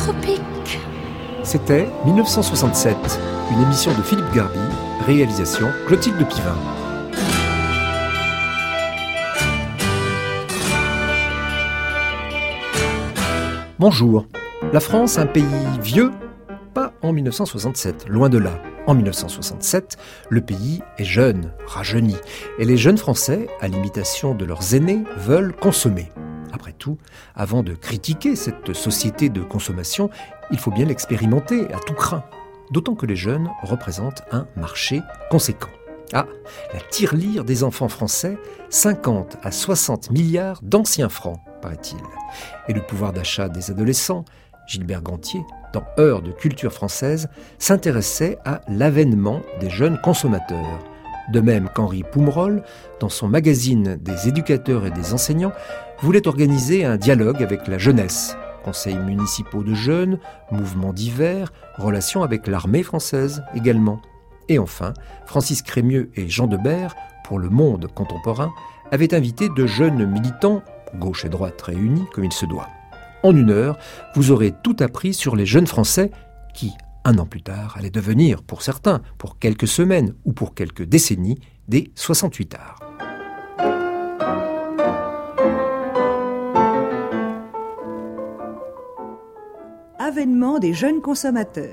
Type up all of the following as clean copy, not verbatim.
tropiques. C'était 1967, une émission de Philippe Garby, réalisation Clotilde Pivin. Bonjour. La France, un pays vieux? Pas en 1967, loin de là. En 1967, le pays est jeune, rajeuni. Et les jeunes Français, à l'imitation de leurs aînés, veulent consommer. Après tout, avant de critiquer cette société de consommation, il faut bien l'expérimenter à tout crin. D'autant que les jeunes représentent un marché conséquent. Ah, la tirelire des enfants français, 50 à 60 milliards d'anciens francs, paraît-il. Et le pouvoir d'achat des adolescents, Gilbert Gantier, dans Heures de culture française, s'intéressait à l'avènement des jeunes consommateurs. De même qu'Henri Poumerol, dans son magazine des éducateurs et des enseignants, voulait organiser un dialogue avec la jeunesse. Conseils municipaux de jeunes, mouvements divers, relations avec l'armée française également. Et enfin, Francis Crémieux et Jean Debert, pour Le Monde contemporain, avaient invité de jeunes militants, gauche et droite réunis comme il se doit. En 1 heure, vous aurez tout appris sur les jeunes Français qui, 1 an plus tard, allaient devenir, pour certains, pour quelques semaines ou pour quelques décennies, des 68ards. Avènement des jeunes consommateurs.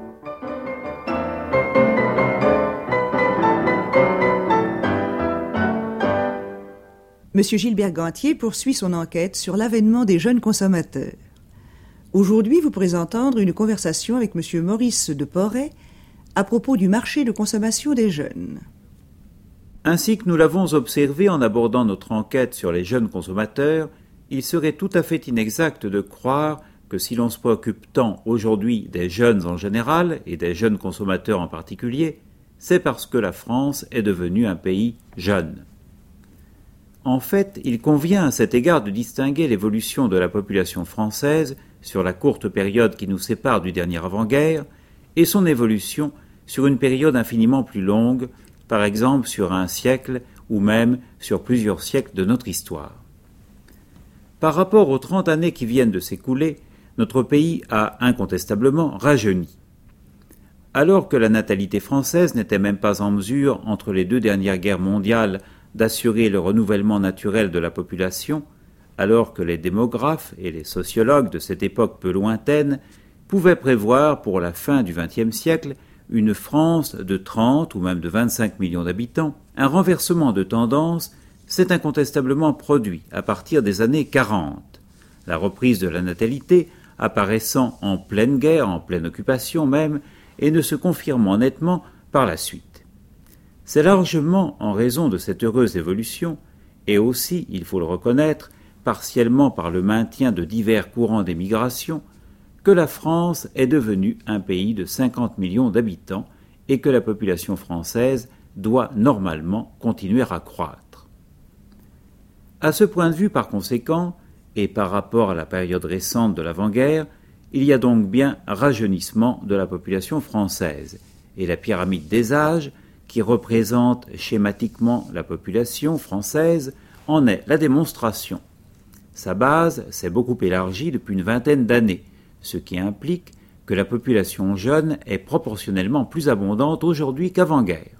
Monsieur Gilbert Gantier poursuit son enquête sur l'avènement des jeunes consommateurs. Aujourd'hui, vous pourrez entendre une conversation avec monsieur Maurice de Porret à propos du marché de consommation des jeunes. Ainsi que nous l'avons observé en abordant notre enquête sur les jeunes consommateurs, il serait tout à fait inexact de croire que si l'on se préoccupe tant aujourd'hui des jeunes en général et des jeunes consommateurs en particulier, c'est parce que la France est devenue un pays jeune. En fait, il convient à cet égard de distinguer l'évolution de la population française sur la courte période qui nous sépare du dernier avant-guerre et son évolution sur une période infiniment plus longue, par exemple sur 1 siècle ou même sur plusieurs siècles de notre histoire. Par rapport aux 30 années qui viennent de s'écouler, notre pays a incontestablement rajeuni. Alors que la natalité française n'était même pas en mesure, entre les 2 dernières guerres mondiales, d'assurer le renouvellement naturel de la population, alors que les démographes et les sociologues de cette époque peu lointaine pouvaient prévoir pour la fin du XXe siècle une France de 30 ou même de 25 millions d'habitants, un renversement de tendance s'est incontestablement produit à partir des années 40. La reprise de la natalité apparaissant en pleine guerre, en pleine occupation même, et ne se confirmant nettement par la suite. C'est largement en raison de cette heureuse évolution, et aussi, il faut le reconnaître, partiellement par le maintien de divers courants d'émigration, que la France est devenue un pays de 50 millions d'habitants et que la population française doit normalement continuer à croître. À ce point de vue, par conséquent, et par rapport à la période récente de l'avant-guerre, il y a donc bien rajeunissement de la population française, et la pyramide des âges, qui représente schématiquement la population française, en est la démonstration. Sa base s'est beaucoup élargie depuis une vingtaine d'années, ce qui implique que la population jeune est proportionnellement plus abondante aujourd'hui qu'avant-guerre.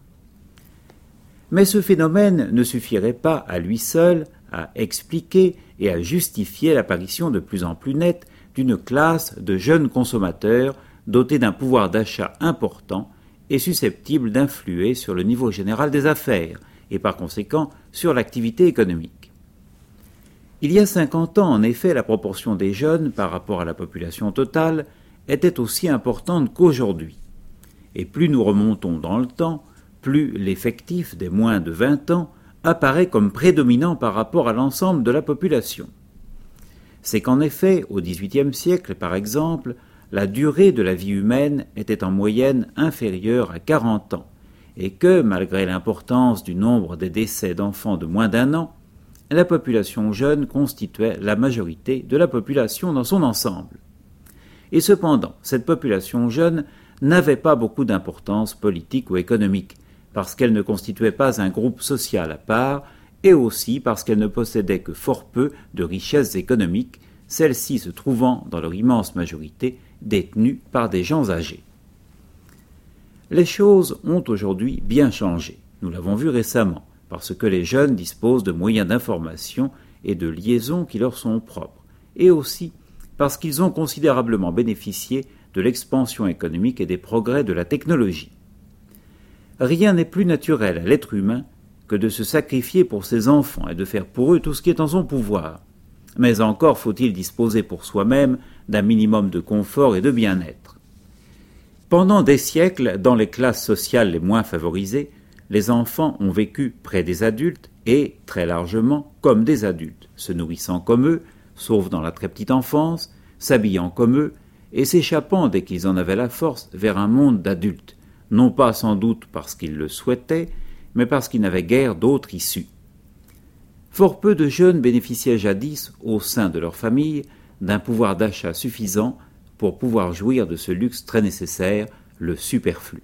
Mais ce phénomène ne suffirait pas à lui seul à expliquer et à justifier l'apparition de plus en plus nette d'une classe de jeunes consommateurs dotés d'un pouvoir d'achat important et susceptible d'influer sur le niveau général des affaires et par conséquent sur l'activité économique. Il y a 50 ans, en effet, la proportion des jeunes par rapport à la population totale était aussi importante qu'aujourd'hui. Et plus nous remontons dans le temps, plus l'effectif des moins de 20 ans apparaît comme prédominant par rapport à l'ensemble de la population. C'est qu'en effet, au XVIIIe siècle, par exemple, la durée de la vie humaine était en moyenne inférieure à 40 ans, et que, malgré l'importance du nombre des décès d'enfants de moins d'1 an, la population jeune constituait la majorité de la population dans son ensemble. Et cependant, cette population jeune n'avait pas beaucoup d'importance politique ou économique, parce qu'elle ne constituait pas un groupe social à part, et aussi parce qu'elle ne possédait que fort peu de richesses économiques, celles-ci se trouvant dans leur immense majorité détenues par des gens âgés. Les choses ont aujourd'hui bien changé, nous l'avons vu récemment, parce que les jeunes disposent de moyens d'information et de liaison qui leur sont propres, et aussi parce qu'ils ont considérablement bénéficié de l'expansion économique et des progrès de la technologie. Rien n'est plus naturel à l'être humain que de se sacrifier pour ses enfants et de faire pour eux tout ce qui est en son pouvoir. Mais encore faut-il disposer pour soi-même d'un minimum de confort et de bien-être. Pendant des siècles, dans les classes sociales les moins favorisées, les enfants ont vécu près des adultes et, très largement, comme des adultes, se nourrissant comme eux, sauf dans la très petite enfance, s'habillant comme eux, et s'échappant dès qu'ils en avaient la force vers un monde d'adultes, non pas sans doute parce qu'ils le souhaitaient, mais parce qu'ils n'avaient guère d'autre issue. Fort peu de jeunes bénéficiaient jadis, au sein de leur famille, d'un pouvoir d'achat suffisant pour pouvoir jouir de ce luxe très nécessaire, le superflu.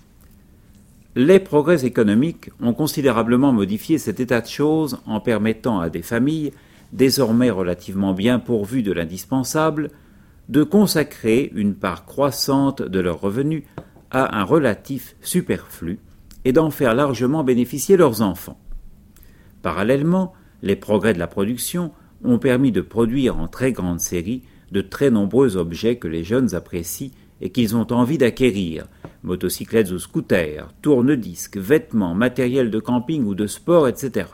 Les progrès économiques ont considérablement modifié cet état de choses en permettant à des familles, désormais relativement bien pourvues de l'indispensable, de consacrer une part croissante de leurs revenus à un relatif superflu et d'en faire largement bénéficier leurs enfants. Parallèlement, les progrès de la production ont permis de produire en très grande série de très nombreux objets que les jeunes apprécient et qu'ils ont envie d'acquérir, motocyclettes ou scooters, tourne-disques, vêtements, matériel de camping ou de sport, etc.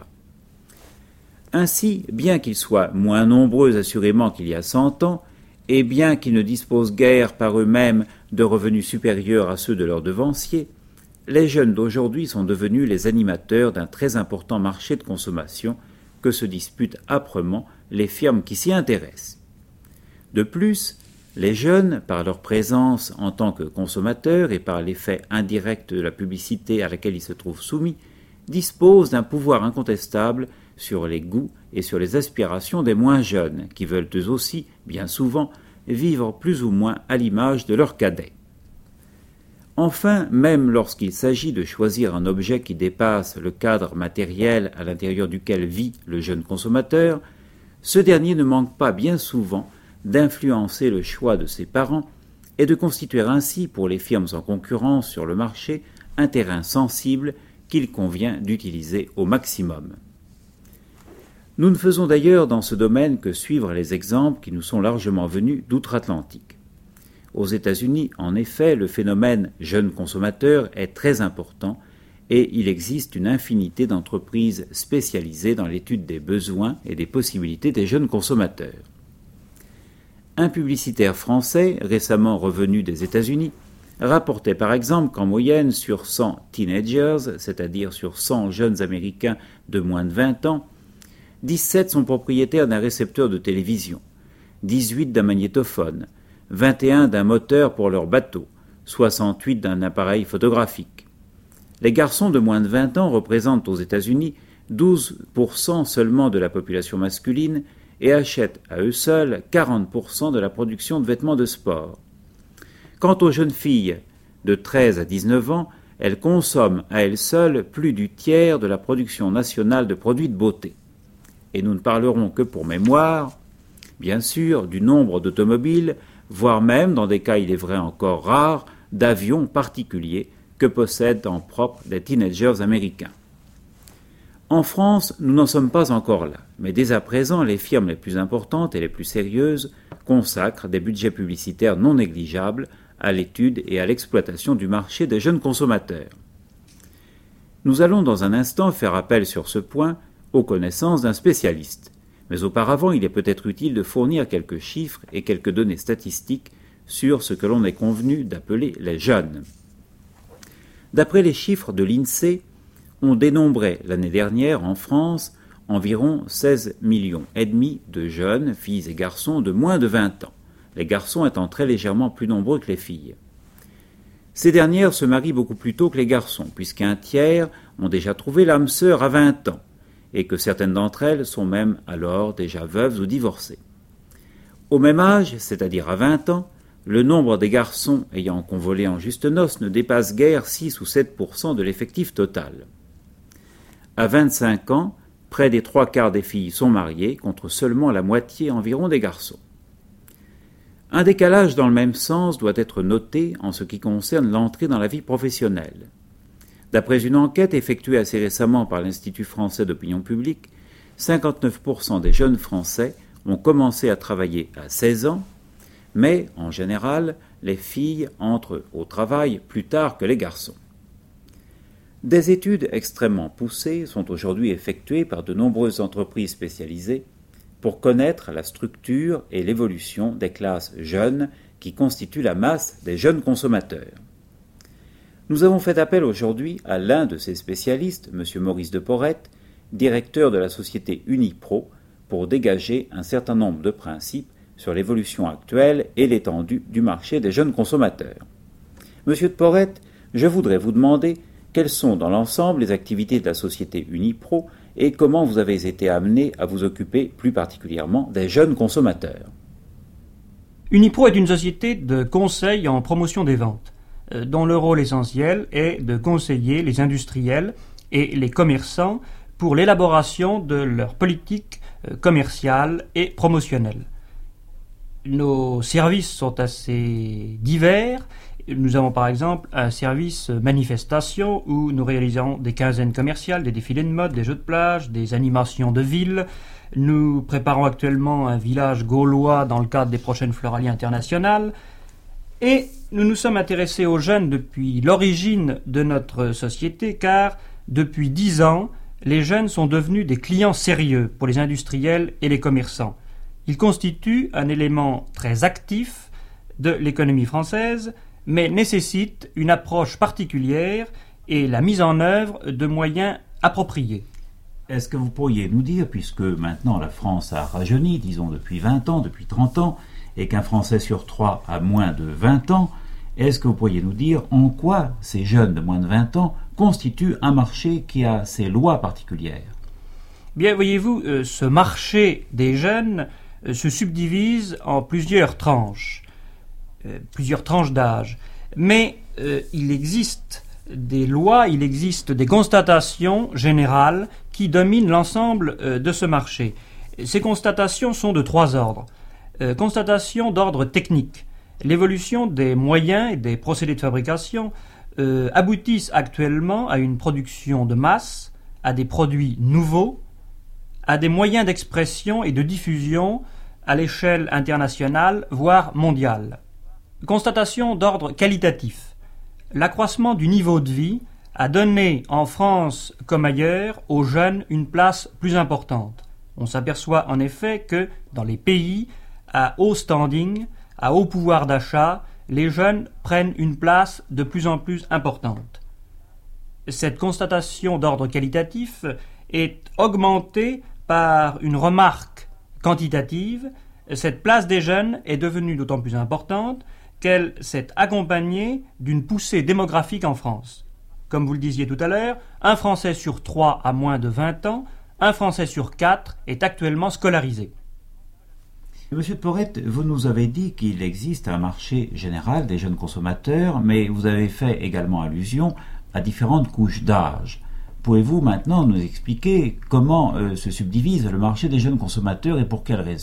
Ainsi, bien qu'ils soient moins nombreux assurément qu'il y a 100 ans, et bien qu'ils ne disposent guère par eux-mêmes de revenus supérieurs à ceux de leurs devanciers, les jeunes d'aujourd'hui sont devenus les animateurs d'un très important marché de consommation que se disputent âprement les firmes qui s'y intéressent. De plus, les jeunes, par leur présence en tant que consommateurs et par l'effet indirect de la publicité à laquelle ils se trouvent soumis, disposent d'un pouvoir incontestable sur les goûts et sur les aspirations des moins jeunes, qui veulent eux aussi, bien souvent, vivre plus ou moins à l'image de leurs cadets. Enfin, même lorsqu'il s'agit de choisir un objet qui dépasse le cadre matériel à l'intérieur duquel vit le jeune consommateur, ce dernier ne manque pas bien souvent d'influencer le choix de ses parents et de constituer ainsi pour les firmes en concurrence sur le marché un terrain sensible qu'il convient d'utiliser au maximum. Nous ne faisons d'ailleurs dans ce domaine que suivre les exemples qui nous sont largement venus d'outre-Atlantique. Aux États-Unis, en effet, le phénomène jeune consommateur est très important et il existe une infinité d'entreprises spécialisées dans l'étude des besoins et des possibilités des jeunes consommateurs. Un publicitaire français, récemment revenu des États-Unis, rapportait par exemple qu'en moyenne sur 100 teenagers, c'est-à-dire sur 100 jeunes Américains de moins de 20 ans, 17 sont propriétaires d'un récepteur de télévision, 18 d'un magnétophone, 21 d'un moteur pour leur bateau, 68 d'un appareil photographique. Les garçons de moins de 20 ans représentent aux États-Unis 12% seulement de la population masculine et achètent à eux seuls 40% de la production de vêtements de sport. Quant aux jeunes filles de 13 à 19 ans, elles consomment à elles seules plus du tiers de la production nationale de produits de beauté. Et nous ne parlerons que pour mémoire, bien sûr, du nombre d'automobiles, voire même, dans des cas il est vrai encore rares, d'avions particuliers que possèdent en propre des teenagers américains. En France, nous n'en sommes pas encore là, mais dès à présent, les firmes les plus importantes et les plus sérieuses consacrent des budgets publicitaires non négligeables à l'étude et à l'exploitation du marché des jeunes consommateurs. Nous allons dans un instant faire appel sur ce point aux connaissances d'un spécialiste. Mais auparavant, il est peut-être utile de fournir quelques chiffres et quelques données statistiques sur ce que l'on est convenu d'appeler les jeunes. D'après les chiffres de l'INSEE, on dénombrait l'année dernière en France environ 16,5 millions de jeunes, filles et garçons de moins de 20 ans, les garçons étant très légèrement plus nombreux que les filles. Ces dernières se marient beaucoup plus tôt que les garçons, puisqu'un tiers ont déjà trouvé l'âme sœur à 20 ans, et que certaines d'entre elles sont même alors déjà veuves ou divorcées. Au même âge, c'est-à-dire à 20 ans, le nombre des garçons ayant convolé en juste noces ne dépasse guère 6 ou 7% de l'effectif total. À 25 ans, Près des 3/4 des filles sont mariées, contre seulement la moitié environ des garçons. Un décalage dans le même sens doit être noté en ce qui concerne l'entrée dans la vie professionnelle. D'après une enquête effectuée assez récemment par l'Institut français d'opinion publique, 59% des jeunes Français ont commencé à travailler à 16 ans, mais en général, les filles entrent au travail plus tard que les garçons. Des études extrêmement poussées sont aujourd'hui effectuées par de nombreuses entreprises spécialisées pour connaître la structure et l'évolution des classes jeunes qui constituent la masse des jeunes consommateurs. Nous avons fait appel aujourd'hui à l'un de ces spécialistes, M. Maurice de Porrette, directeur de la société Unipro, pour dégager un certain nombre de principes sur l'évolution actuelle et l'étendue du marché des jeunes consommateurs. Monsieur de Porrette, je voudrais vous demander quelles sont dans l'ensemble les activités de la société Unipro et comment vous avez été amené à vous occuper plus particulièrement des jeunes consommateurs. Unipro est une société de conseil en promotion des ventes, dont le rôle essentiel est de conseiller les industriels et les commerçants pour l'élaboration de leur politique commerciale et promotionnelle. Nos services sont assez divers. Nous avons par exemple un service manifestation où nous réalisons des quinzaines commerciales, des défilés de mode, des jeux de plage, des animations de ville. Nous préparons actuellement un village gaulois dans le cadre des prochaines Floralies internationales. Et nous nous sommes intéressés aux jeunes depuis l'origine de notre société car depuis 10 ans, les jeunes sont devenus des clients sérieux pour les industriels et les commerçants. Ils constituent un élément très actif de l'économie française, mais nécessitent une approche particulière et la mise en œuvre de moyens appropriés. Est-ce que vous pourriez nous dire, puisque maintenant la France a rajeuni, disons depuis 20 ans, depuis 30 ans, et qu'un Français sur 3 a moins de 20 ans, est-ce que vous pourriez nous dire en quoi ces jeunes de moins de 20 ans constituent un marché qui a ses lois particulières ? Bien, voyez-vous, ce marché des jeunes se subdivise en plusieurs tranches d'âge. Mais il existe des lois, il existe des constatations générales qui dominent l'ensemble de ce marché. Ces constatations sont de 3 ordres. Constatations d'ordre technique. L'évolution des moyens et des procédés de fabrication aboutissent actuellement à une production de masse, à des produits nouveaux, à des moyens d'expression et de diffusion à l'échelle internationale, voire mondiale. Constatation d'ordre qualitatif. L'accroissement du niveau de vie a donné en France comme ailleurs aux jeunes une place plus importante. On s'aperçoit en effet que dans les pays à haut standing, à haut pouvoir d'achat, les jeunes prennent une place de plus en plus importante. Cette constatation d'ordre qualitatif est augmentée par une remarque quantitative. Cette place des jeunes est devenue d'autant plus importante qu'elle s'est accompagnée d'une poussée démographique en France. Comme vous le disiez tout à l'heure, un Français sur 3 a moins de 20 ans, un Français sur 4 est actuellement scolarisé. Monsieur de Porrette, vous nous avez dit qu'il existe un marché général des jeunes consommateurs, mais vous avez fait également allusion à différentes couches d'âge. Pouvez-vous maintenant nous expliquer comment se subdivise le marché des jeunes consommateurs et pour quelles raisons ?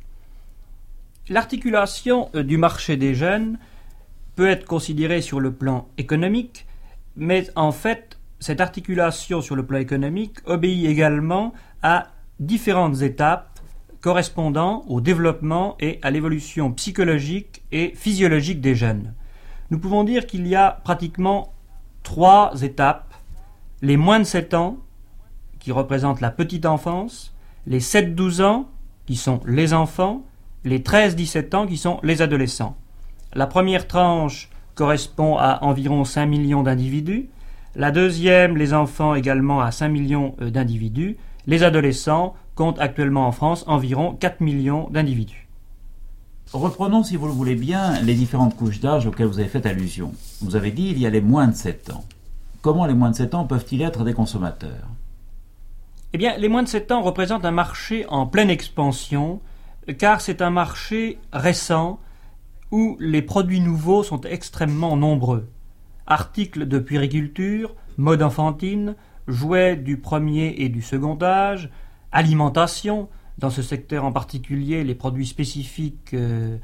L'articulation du marché des jeunes peut être considérée sur le plan économique, mais en fait, cette articulation sur le plan économique obéit également à différentes étapes correspondant au développement et à l'évolution psychologique et physiologique des jeunes. Nous pouvons dire qu'il y a pratiquement 3 étapes. Les moins de 7 ans, qui représentent la petite enfance, les 7-12 ans, qui sont les enfants, les 13-17 ans, qui sont les adolescents. La première tranche correspond à environ 5 millions d'individus, la deuxième, les enfants, également à 5 millions d'individus, les adolescents comptent actuellement en France environ 4 millions d'individus. Reprenons, si vous le voulez bien, les différentes couches d'âge auxquelles vous avez fait allusion. Vous avez dit qu'il y a les moins de 7 ans. Comment les moins de 7 ans peuvent-ils être des consommateurs ? Eh bien, les moins de 7 ans représentent un marché en pleine expansion, car c'est un marché récent où les produits nouveaux sont extrêmement nombreux. Articles de puériculture, mode enfantine, jouets du premier et du second âge, alimentation. Dans ce secteur en particulier, les produits spécifiques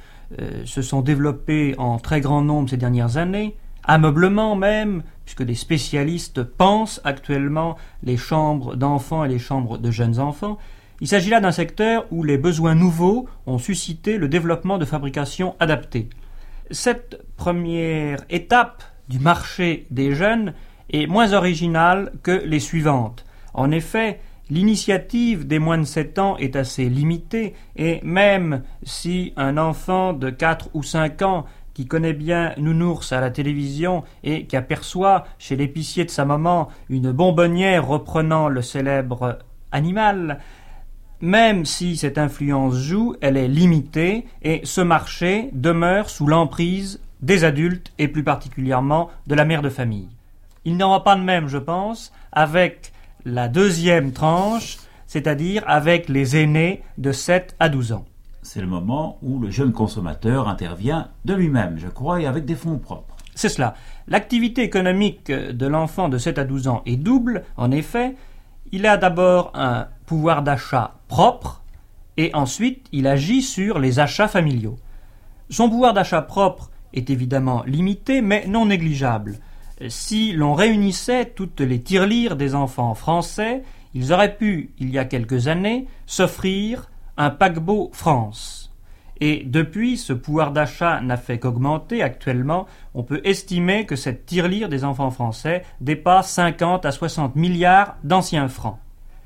se sont développés en très grand nombre ces dernières années. Ameublement même, puisque des spécialistes pensent actuellement les chambres d'enfants et les chambres de jeunes enfants. Il s'agit là d'un secteur où les besoins nouveaux ont suscité le développement de fabrication adaptée. Cette première étape du marché des jeunes est moins originale que les suivantes. En effet, l'initiative des moins de 7 ans est assez limitée et même si un enfant de 4 ou 5 ans qui connaît bien Nounours à la télévision et qui aperçoit chez l'épicier de sa maman une bonbonnière reprenant le célèbre animal, même si cette influence joue, elle est limitée et ce marché demeure sous l'emprise des adultes et plus particulièrement de la mère de famille. Il n'en va pas de même, je pense, avec la deuxième tranche, c'est-à-dire avec les aînés de 7 à 12 ans. C'est le moment où le jeune consommateur intervient de lui-même, je crois, et avec des fonds propres. C'est cela. L'activité économique de l'enfant de 7 à 12 ans est double, en effet. Il a d'abord un pouvoir d'achat propre et ensuite il agit sur les achats familiaux. Son pouvoir d'achat propre est évidemment limité mais non négligeable. Si l'on réunissait toutes les tirelires des enfants français, ils auraient pu, il y a quelques années, s'offrir un paquebot France. Et depuis, ce pouvoir d'achat n'a fait qu'augmenter. Actuellement, on peut estimer que cette tirelire des enfants français dépasse 50 à 60 milliards d'anciens francs.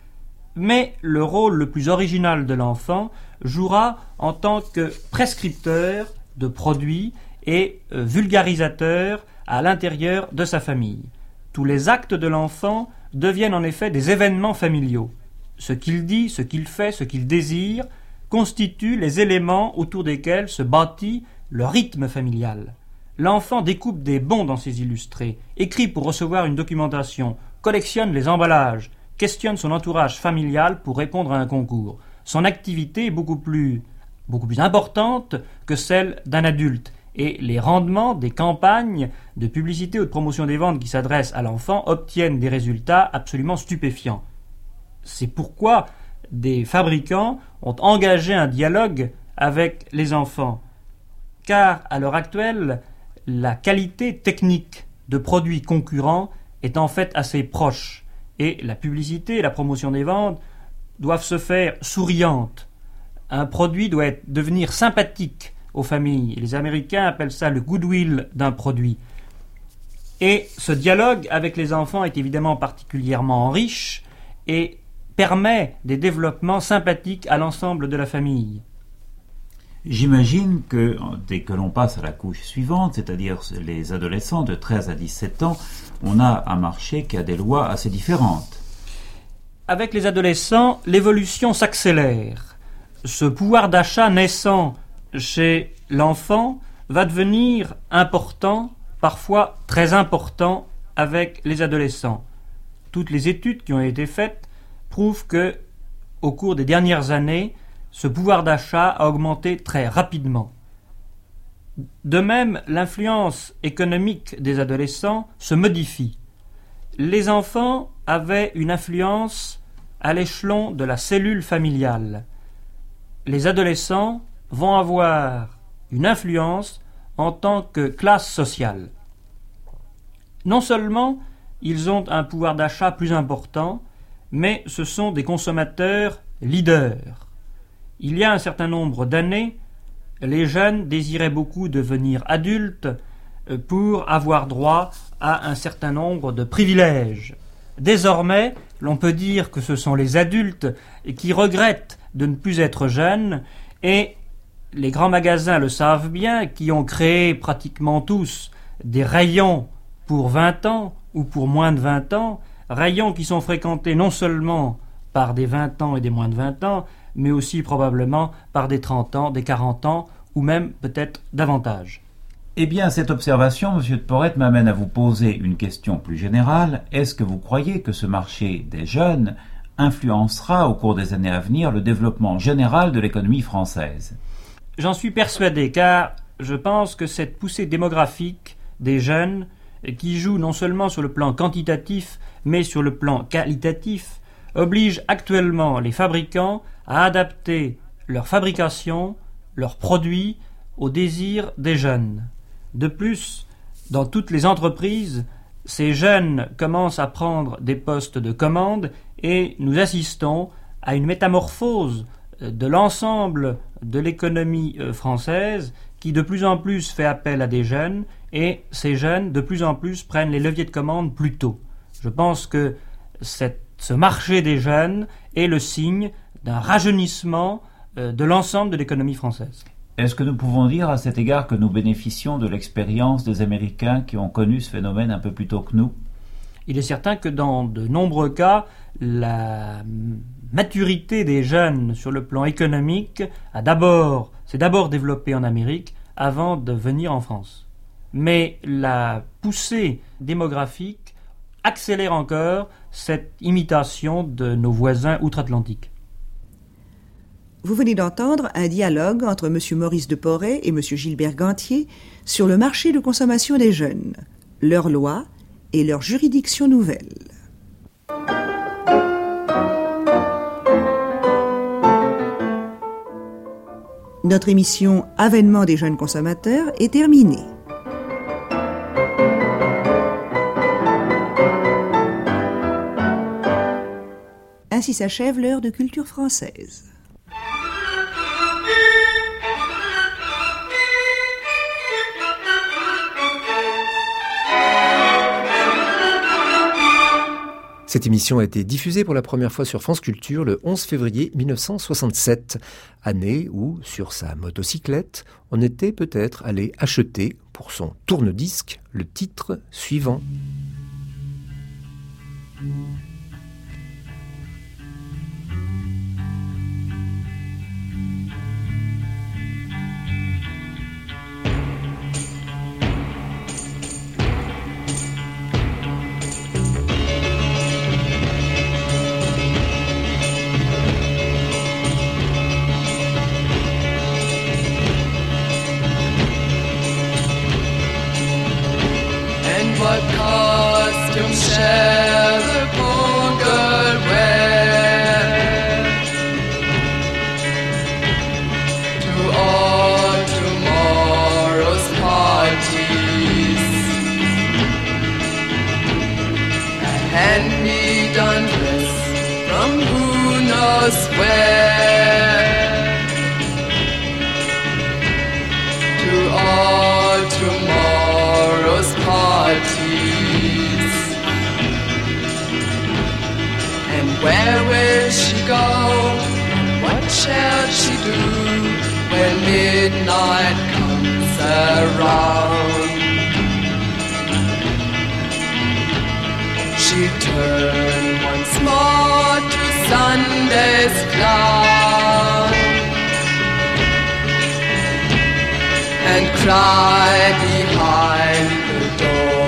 Mais le rôle le plus original de l'enfant jouera en tant que prescripteur de produits et vulgarisateur à l'intérieur de sa famille. Tous les actes de l'enfant deviennent en effet des événements familiaux. Ce qu'il dit, ce qu'il fait, ce qu'il désire constituent les éléments autour desquels se bâtit le rythme familial. L'enfant découpe des bons dans ses illustrés, écrit pour recevoir une documentation, collectionne les emballages, questionne son entourage familial pour répondre à un concours. Son activité est beaucoup plus importante que celle d'un adulte. Et les rendements des campagnes de publicité ou de promotion des ventes qui s'adressent à l'enfant obtiennent des résultats absolument stupéfiants. C'est pourquoi des fabricants ont engagé un dialogue avec les enfants. Car à l'heure actuelle, la qualité technique de produits concurrents est en fait assez proche. Et la publicité et la promotion des ventes doivent se faire souriantes. Un produit doit devenir sympathique aux familles. Les Américains appellent ça le goodwill d'un produit. Et ce dialogue avec les enfants est évidemment particulièrement riche et permet des développements sympathiques à l'ensemble de la famille. J'imagine que dès que l'on passe à la couche suivante, c'est-à-dire les adolescents de 13 à 17 ans, on a un marché qui a des lois assez différentes. Avec les adolescents, l'évolution s'accélère. Ce pouvoir d'achat naissant chez l'enfant va devenir important, parfois très important, avec les adolescents. Toutes les études qui ont été faites prouvent que, au cours des dernières années, ce pouvoir d'achat a augmenté très rapidement. De même, l'influence économique des adolescents se modifie. Les enfants avaient une influence à l'échelon de la cellule familiale. Les adolescents vont avoir une influence en tant que classe sociale. Non seulement ils ont un pouvoir d'achat plus important, mais ce sont des consommateurs leaders. Il y a un certain nombre d'années, les jeunes désiraient beaucoup devenir adultes pour avoir droit à un certain nombre de privilèges. Désormais, l'on peut dire que ce sont les adultes qui regrettent de ne plus être jeunes et les grands magasins le savent bien, qui ont créé pratiquement tous des rayons pour 20 ans ou pour moins de 20 ans, rayons qui sont fréquentés non seulement par des 20 ans et des moins de 20 ans, mais aussi probablement par des 30 ans, des 40 ans, ou même peut-être davantage. Eh bien, cette observation, M. de Porrette, m'amène à vous poser une question plus générale. Est-ce que vous croyez que ce marché des jeunes influencera au cours des années à venir le développement général de l'économie française ? J'en suis persuadé, car je pense que cette poussée démographique des jeunes qui joue non seulement sur le plan quantitatif, mais sur le plan qualitatif, oblige actuellement les fabricants à adapter leur fabrication, leurs produits, aux désirs des jeunes. De plus, dans toutes les entreprises, ces jeunes commencent à prendre des postes de commande et nous assistons à une métamorphose de l'ensemble de l'économie française qui de plus en plus fait appel à des jeunes et ces jeunes de plus en plus prennent les leviers de commande plus tôt. Je pense que ce marché des jeunes est le signe d'un rajeunissement de l'ensemble de l'économie française. Est-ce que nous pouvons dire à cet égard que nous bénéficions de l'expérience des Américains qui ont connu ce phénomène un peu plus tôt que nous ? Il est certain que dans de nombreux cas, la maturité des jeunes sur le plan économique s'est d'abord développée en Amérique avant de venir en France. Mais la poussée démographique accélère encore cette imitation de nos voisins outre-Atlantique. Vous venez d'entendre un dialogue entre M. Maurice de Porret et M. Gilbert Gantier sur le marché de consommation des jeunes, leurs lois et leurs juridictions nouvelles. Notre émission Avènement des jeunes consommateurs est terminée. Ainsi s'achève l'heure de culture française. Cette émission a été diffusée pour la première fois sur France Culture le 11 février 1967, année où, sur sa motocyclette, on était peut-être allé acheter, pour son tourne-disque, le titre suivant. What costume shall the poor girl wear to all tomorrow's parties? A hand-me-down dress from who knows where to all tomorrow's parties. And where will she go? What shall she do when midnight comes around? She'll turn once more to Sunday's clown and cry behind the door.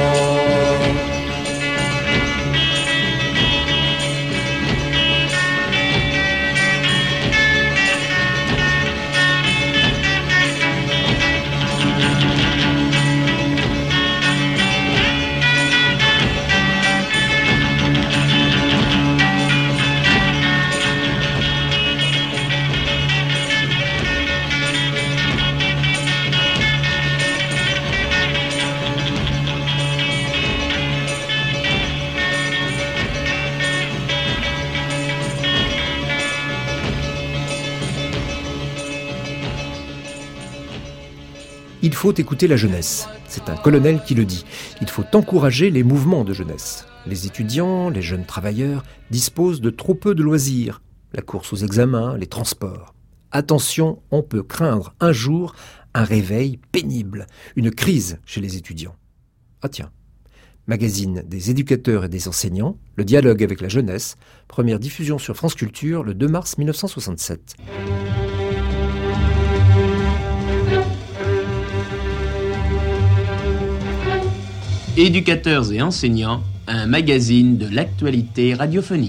Il faut écouter la jeunesse. C'est un colonel qui le dit. Il faut encourager les mouvements de jeunesse. Les étudiants, les jeunes travailleurs disposent de trop peu de loisirs. La course aux examens, les transports. Attention, on peut craindre un jour un réveil pénible, une crise chez les étudiants. Ah tiens, magazine des éducateurs et des enseignants, le dialogue avec la jeunesse, première diffusion sur France Culture le 2 mars 1967. Éducateurs et enseignants, un magazine de l'actualité radiophonique.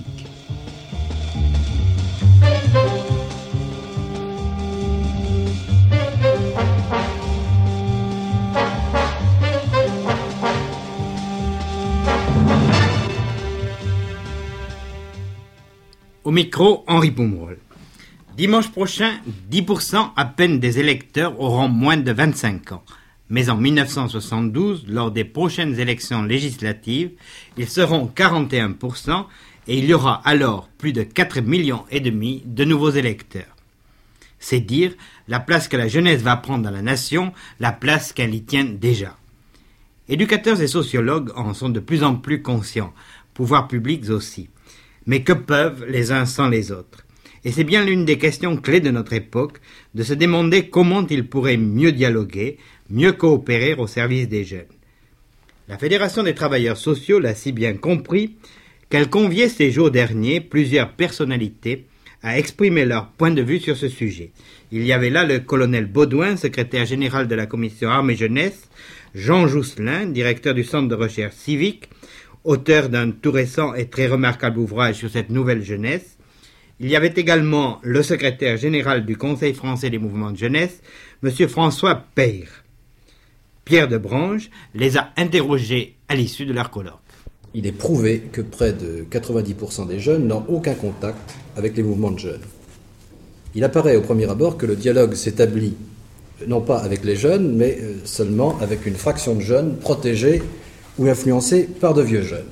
Au micro, Henri Pomerol. Dimanche prochain, 10% à peine des électeurs auront moins de 25 ans. Mais en 1972, lors des prochaines élections législatives, ils seront 41% et il y aura alors plus de 4,5 millions de nouveaux électeurs. C'est dire la place que la jeunesse va prendre dans la nation, la place qu'elle y tient déjà. Éducateurs et sociologues en sont de plus en plus conscients, pouvoirs publics aussi. Mais que peuvent les uns sans les autres? Et c'est bien l'une des questions clés de notre époque, de se demander comment ils pourraient mieux dialoguer, mieux coopérer au service des jeunes. La Fédération des travailleurs sociaux l'a si bien compris qu'elle conviait ces jours derniers plusieurs personnalités à exprimer leur point de vue sur ce sujet. Il y avait là le colonel Baudouin, secrétaire général de la commission Armée-Jeunesse, Jean Jousselin, directeur du Centre de recherche civique, auteur d'un tout récent et très remarquable ouvrage sur cette nouvelle jeunesse. Il y avait également le secrétaire général du Conseil français des mouvements de jeunesse, M. François Peyre. Pierre de Brange les a interrogés à l'issue de leur colloque. Il est prouvé que près de 90% des jeunes n'ont aucun contact avec les mouvements de jeunes. Il apparaît au premier abord que le dialogue s'établit non pas avec les jeunes, mais seulement avec une fraction de jeunes protégés ou influencés par de vieux jeunes.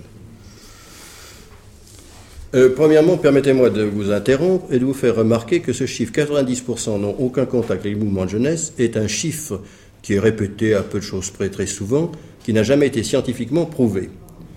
Premièrement, permettez-moi de vous interrompre et de vous faire remarquer que ce chiffre, 90% n'ont aucun contact avec les mouvements de jeunesse, est un chiffre qui est répété à peu de choses près très souvent, qui n'a jamais été scientifiquement prouvé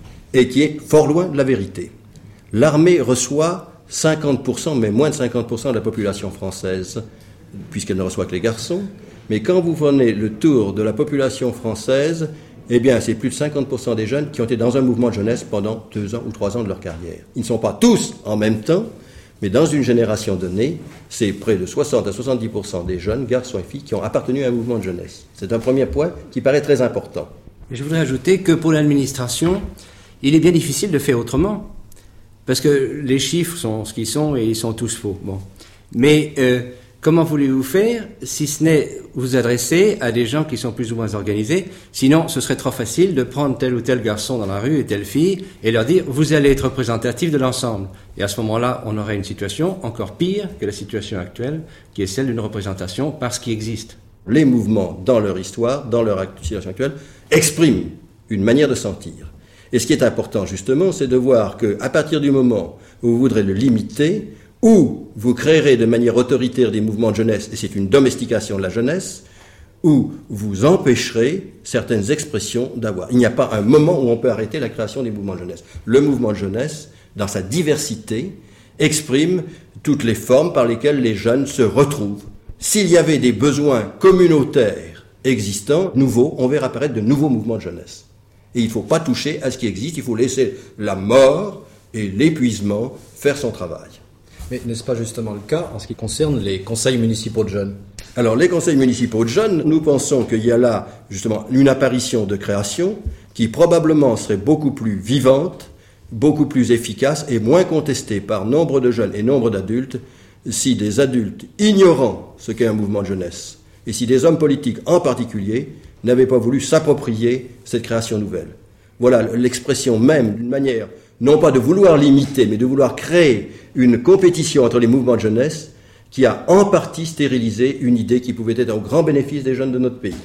et qui est fort loin de la vérité. L'armée reçoit 50%, mais moins de 50% de la population française, puisqu'elle ne reçoit que les garçons. Mais quand vous prenez le tour de la population française, eh bien, c'est plus de 50% des jeunes qui ont été dans un mouvement de jeunesse pendant 2 ans ou 3 ans de leur carrière. Ils ne sont pas tous en même temps, mais dans une génération donnée, c'est près de 60 à 70% des jeunes, garçons et filles, qui ont appartenu à un mouvement de jeunesse. C'est un premier point qui paraît très important. Je voudrais ajouter que pour l'administration, il est bien difficile de faire autrement, parce que les chiffres sont ce qu'ils sont et ils sont tous faux. Bon. Mais comment voulez-vous faire si ce n'est vous adresser à des gens qui sont plus ou moins organisés? Sinon, ce serait trop facile de prendre tel ou tel garçon dans la rue et telle fille et leur dire « vous allez être représentatif de l'ensemble ». Et à ce moment-là, on aurait une situation encore pire que la situation actuelle, qui est celle d'une représentation par ce qui existe. Les mouvements, dans leur histoire, dans leur situation actuelle, expriment une manière de sentir. Et ce qui est important, justement, c'est de voir qu'à partir du moment où vous voudrez le limiter, ou vous créerez de manière autoritaire des mouvements de jeunesse, et c'est une domestication de la jeunesse, ou vous empêcherez certaines expressions d'avoir. Il n'y a pas un moment où on peut arrêter la création des mouvements de jeunesse. Le mouvement de jeunesse, dans sa diversité, exprime toutes les formes par lesquelles les jeunes se retrouvent. S'il y avait des besoins communautaires existants, nouveaux, on verra apparaître de nouveaux mouvements de jeunesse. Et il ne faut pas toucher à ce qui existe, il faut laisser la mort et l'épuisement faire son travail. Mais n'est-ce pas justement le cas en ce qui concerne les conseils municipaux de jeunes? Alors, les conseils municipaux de jeunes, nous pensons qu'il y a là, justement, une apparition de création qui probablement serait beaucoup plus vivante, beaucoup plus efficace et moins contestée par nombre de jeunes et nombre d'adultes si des adultes ignorant ce qu'est un mouvement de jeunesse et si des hommes politiques en particulier n'avaient pas voulu s'approprier cette création nouvelle. Voilà l'expression même d'une manière, non pas de vouloir limiter, mais de vouloir créer une compétition entre les mouvements de jeunesse qui a en partie stérilisé une idée qui pouvait être au grand bénéfice des jeunes de notre pays.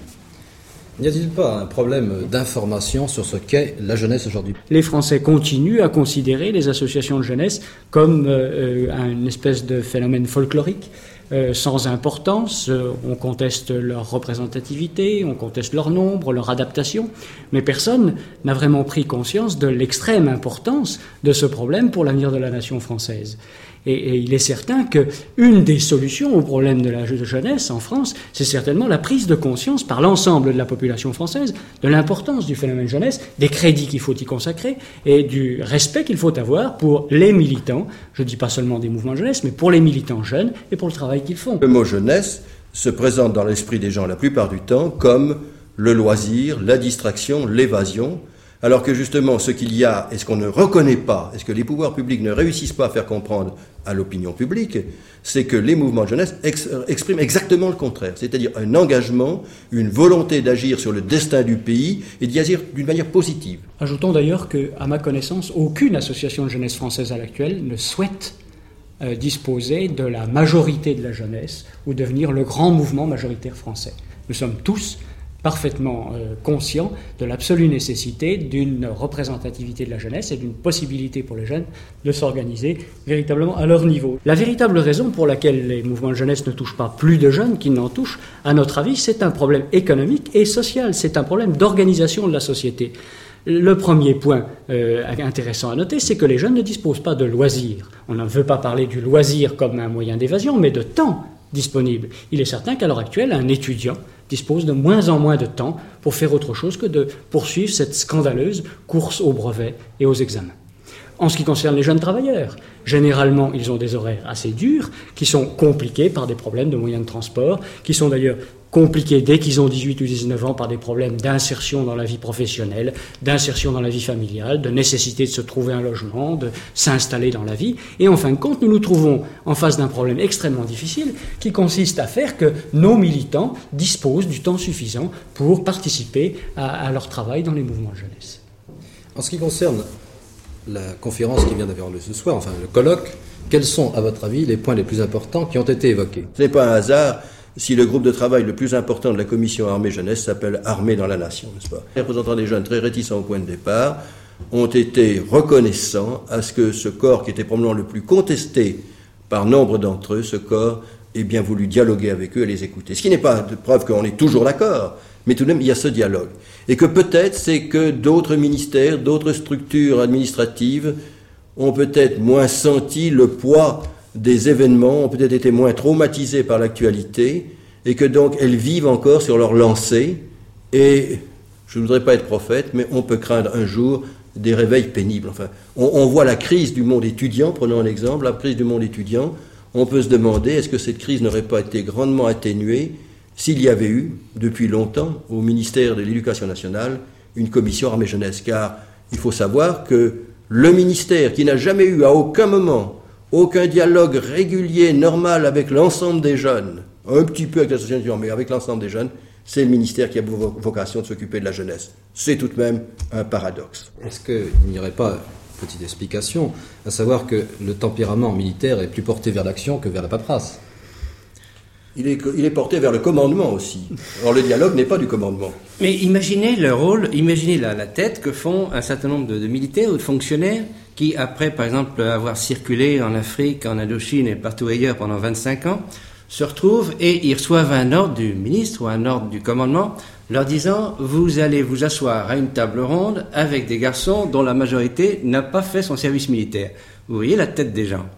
N'y a-t-il pas un problème d'information sur ce qu'est la jeunesse aujourd'hui? Les Français continuent à considérer les associations de jeunesse comme une espèce de phénomène folklorique, sans importance. On conteste leur représentativité, on conteste leur nombre, leur adaptation, mais personne n'a vraiment pris conscience de l'extrême importance de ce problème pour l'avenir de la nation française. Et il est certain qu'une des solutions au problème de la jeunesse en France, c'est certainement la prise de conscience par l'ensemble de la population française de l'importance du phénomène jeunesse, des crédits qu'il faut y consacrer et du respect qu'il faut avoir pour les militants, je ne dis pas seulement des mouvements de jeunesse, mais pour les militants jeunes et pour le travail qu'ils font. Le mot jeunesse se présente dans l'esprit des gens la plupart du temps comme le loisir, la distraction, l'évasion, alors que justement ce qu'il y a et ce qu'on ne reconnaît pas, et ce que les pouvoirs publics ne réussissent pas à faire comprendre à l'opinion publique, c'est que les mouvements de jeunesse expriment exactement le contraire, c'est-à-dire un engagement, une volonté d'agir sur le destin du pays et d'y agir d'une manière positive. Ajoutons d'ailleurs qu'à ma connaissance, aucune association de jeunesse française à l'actuelle ne souhaite disposer de la majorité de la jeunesse ou devenir le grand mouvement majoritaire français. Nous sommes tous parfaitement conscients de l'absolue nécessité d'une représentativité de la jeunesse et d'une possibilité pour les jeunes de s'organiser véritablement à leur niveau. La véritable raison pour laquelle les mouvements de jeunesse ne touchent pas plus de jeunes qu'ils n'en touchent, à notre avis, c'est un problème économique et social, c'est un problème d'organisation de la société. Le premier point intéressant à noter, c'est que les jeunes ne disposent pas de loisirs. On ne veut pas parler du loisir comme un moyen d'évasion, mais de temps disponible. Il est certain qu'à l'heure actuelle, un étudiant dispose de moins en moins de temps pour faire autre chose que de poursuivre cette scandaleuse course aux brevets et aux examens. En ce qui concerne les jeunes travailleurs, généralement, ils ont des horaires assez durs, qui sont compliqués par des problèmes de moyens de transport, qui sont d'ailleurs compliqués dès qu'ils ont 18 ou 19 ans par des problèmes d'insertion dans la vie professionnelle, d'insertion dans la vie familiale, de nécessité de se trouver un logement, de s'installer dans la vie. Et en fin de compte, nous nous trouvons en face d'un problème extrêmement difficile qui consiste à faire que nos militants disposent du temps suffisant pour participer à leur travail dans les mouvements de jeunesse. En ce qui concerne la conférence qui vient d'avoir lieu ce soir, enfin le colloque, quels sont, à votre avis, les points les plus importants qui ont été évoqués ? Ce n'est pas un hasard si le groupe de travail le plus important de la commission Armée-Jeunesse s'appelle Armée dans la Nation, n'est-ce pas ? Les représentants des jeunes, très réticents au point de départ, ont été reconnaissants à ce que ce corps qui était probablement le plus contesté par nombre d'entre eux, ce corps ait bien voulu dialoguer avec eux et les écouter. Ce qui n'est pas de preuve qu'on est toujours d'accord, mais tout de même il y a ce dialogue. Et que peut-être c'est que d'autres ministères, d'autres structures administratives ont peut-être moins senti le poids des événements, ont peut-être été moins traumatisés par l'actualité, et que donc elles vivent encore sur leur lancée, et je ne voudrais pas être prophète, mais on peut craindre un jour des réveils pénibles. Enfin, on voit la crise du monde étudiant, prenons un exemple, la crise du monde étudiant, on peut se demander est-ce que cette crise n'aurait pas été grandement atténuée s'il y avait eu, depuis longtemps, au ministère de l'Éducation nationale, une commission Armée-Jeunesse, car il faut savoir que le ministère, qui n'a jamais eu à aucun moment aucun dialogue régulier, normal avec l'ensemble des jeunes, un petit peu avec l'association, mais avec l'ensemble des jeunes, c'est le ministère qui a vocation de s'occuper de la jeunesse. C'est tout de même un paradoxe. Est-ce qu'il n'y aurait pas, petite explication, à savoir que le tempérament militaire est plus porté vers l'action que vers la paperasse ? Il est porté vers le commandement aussi. Alors le dialogue n'est pas du commandement. Mais imaginez le rôle, imaginez la tête que font un certain nombre de militaires ou de fonctionnaires qui, après, par exemple, avoir circulé en Afrique, en Indochine et partout ailleurs pendant 25 ans, se retrouvent et ils reçoivent un ordre du ministre ou un ordre du commandement leur disant « Vous allez vous asseoir à une table ronde avec des garçons dont la majorité n'a pas fait son service militaire. » Vous voyez la tête des gens.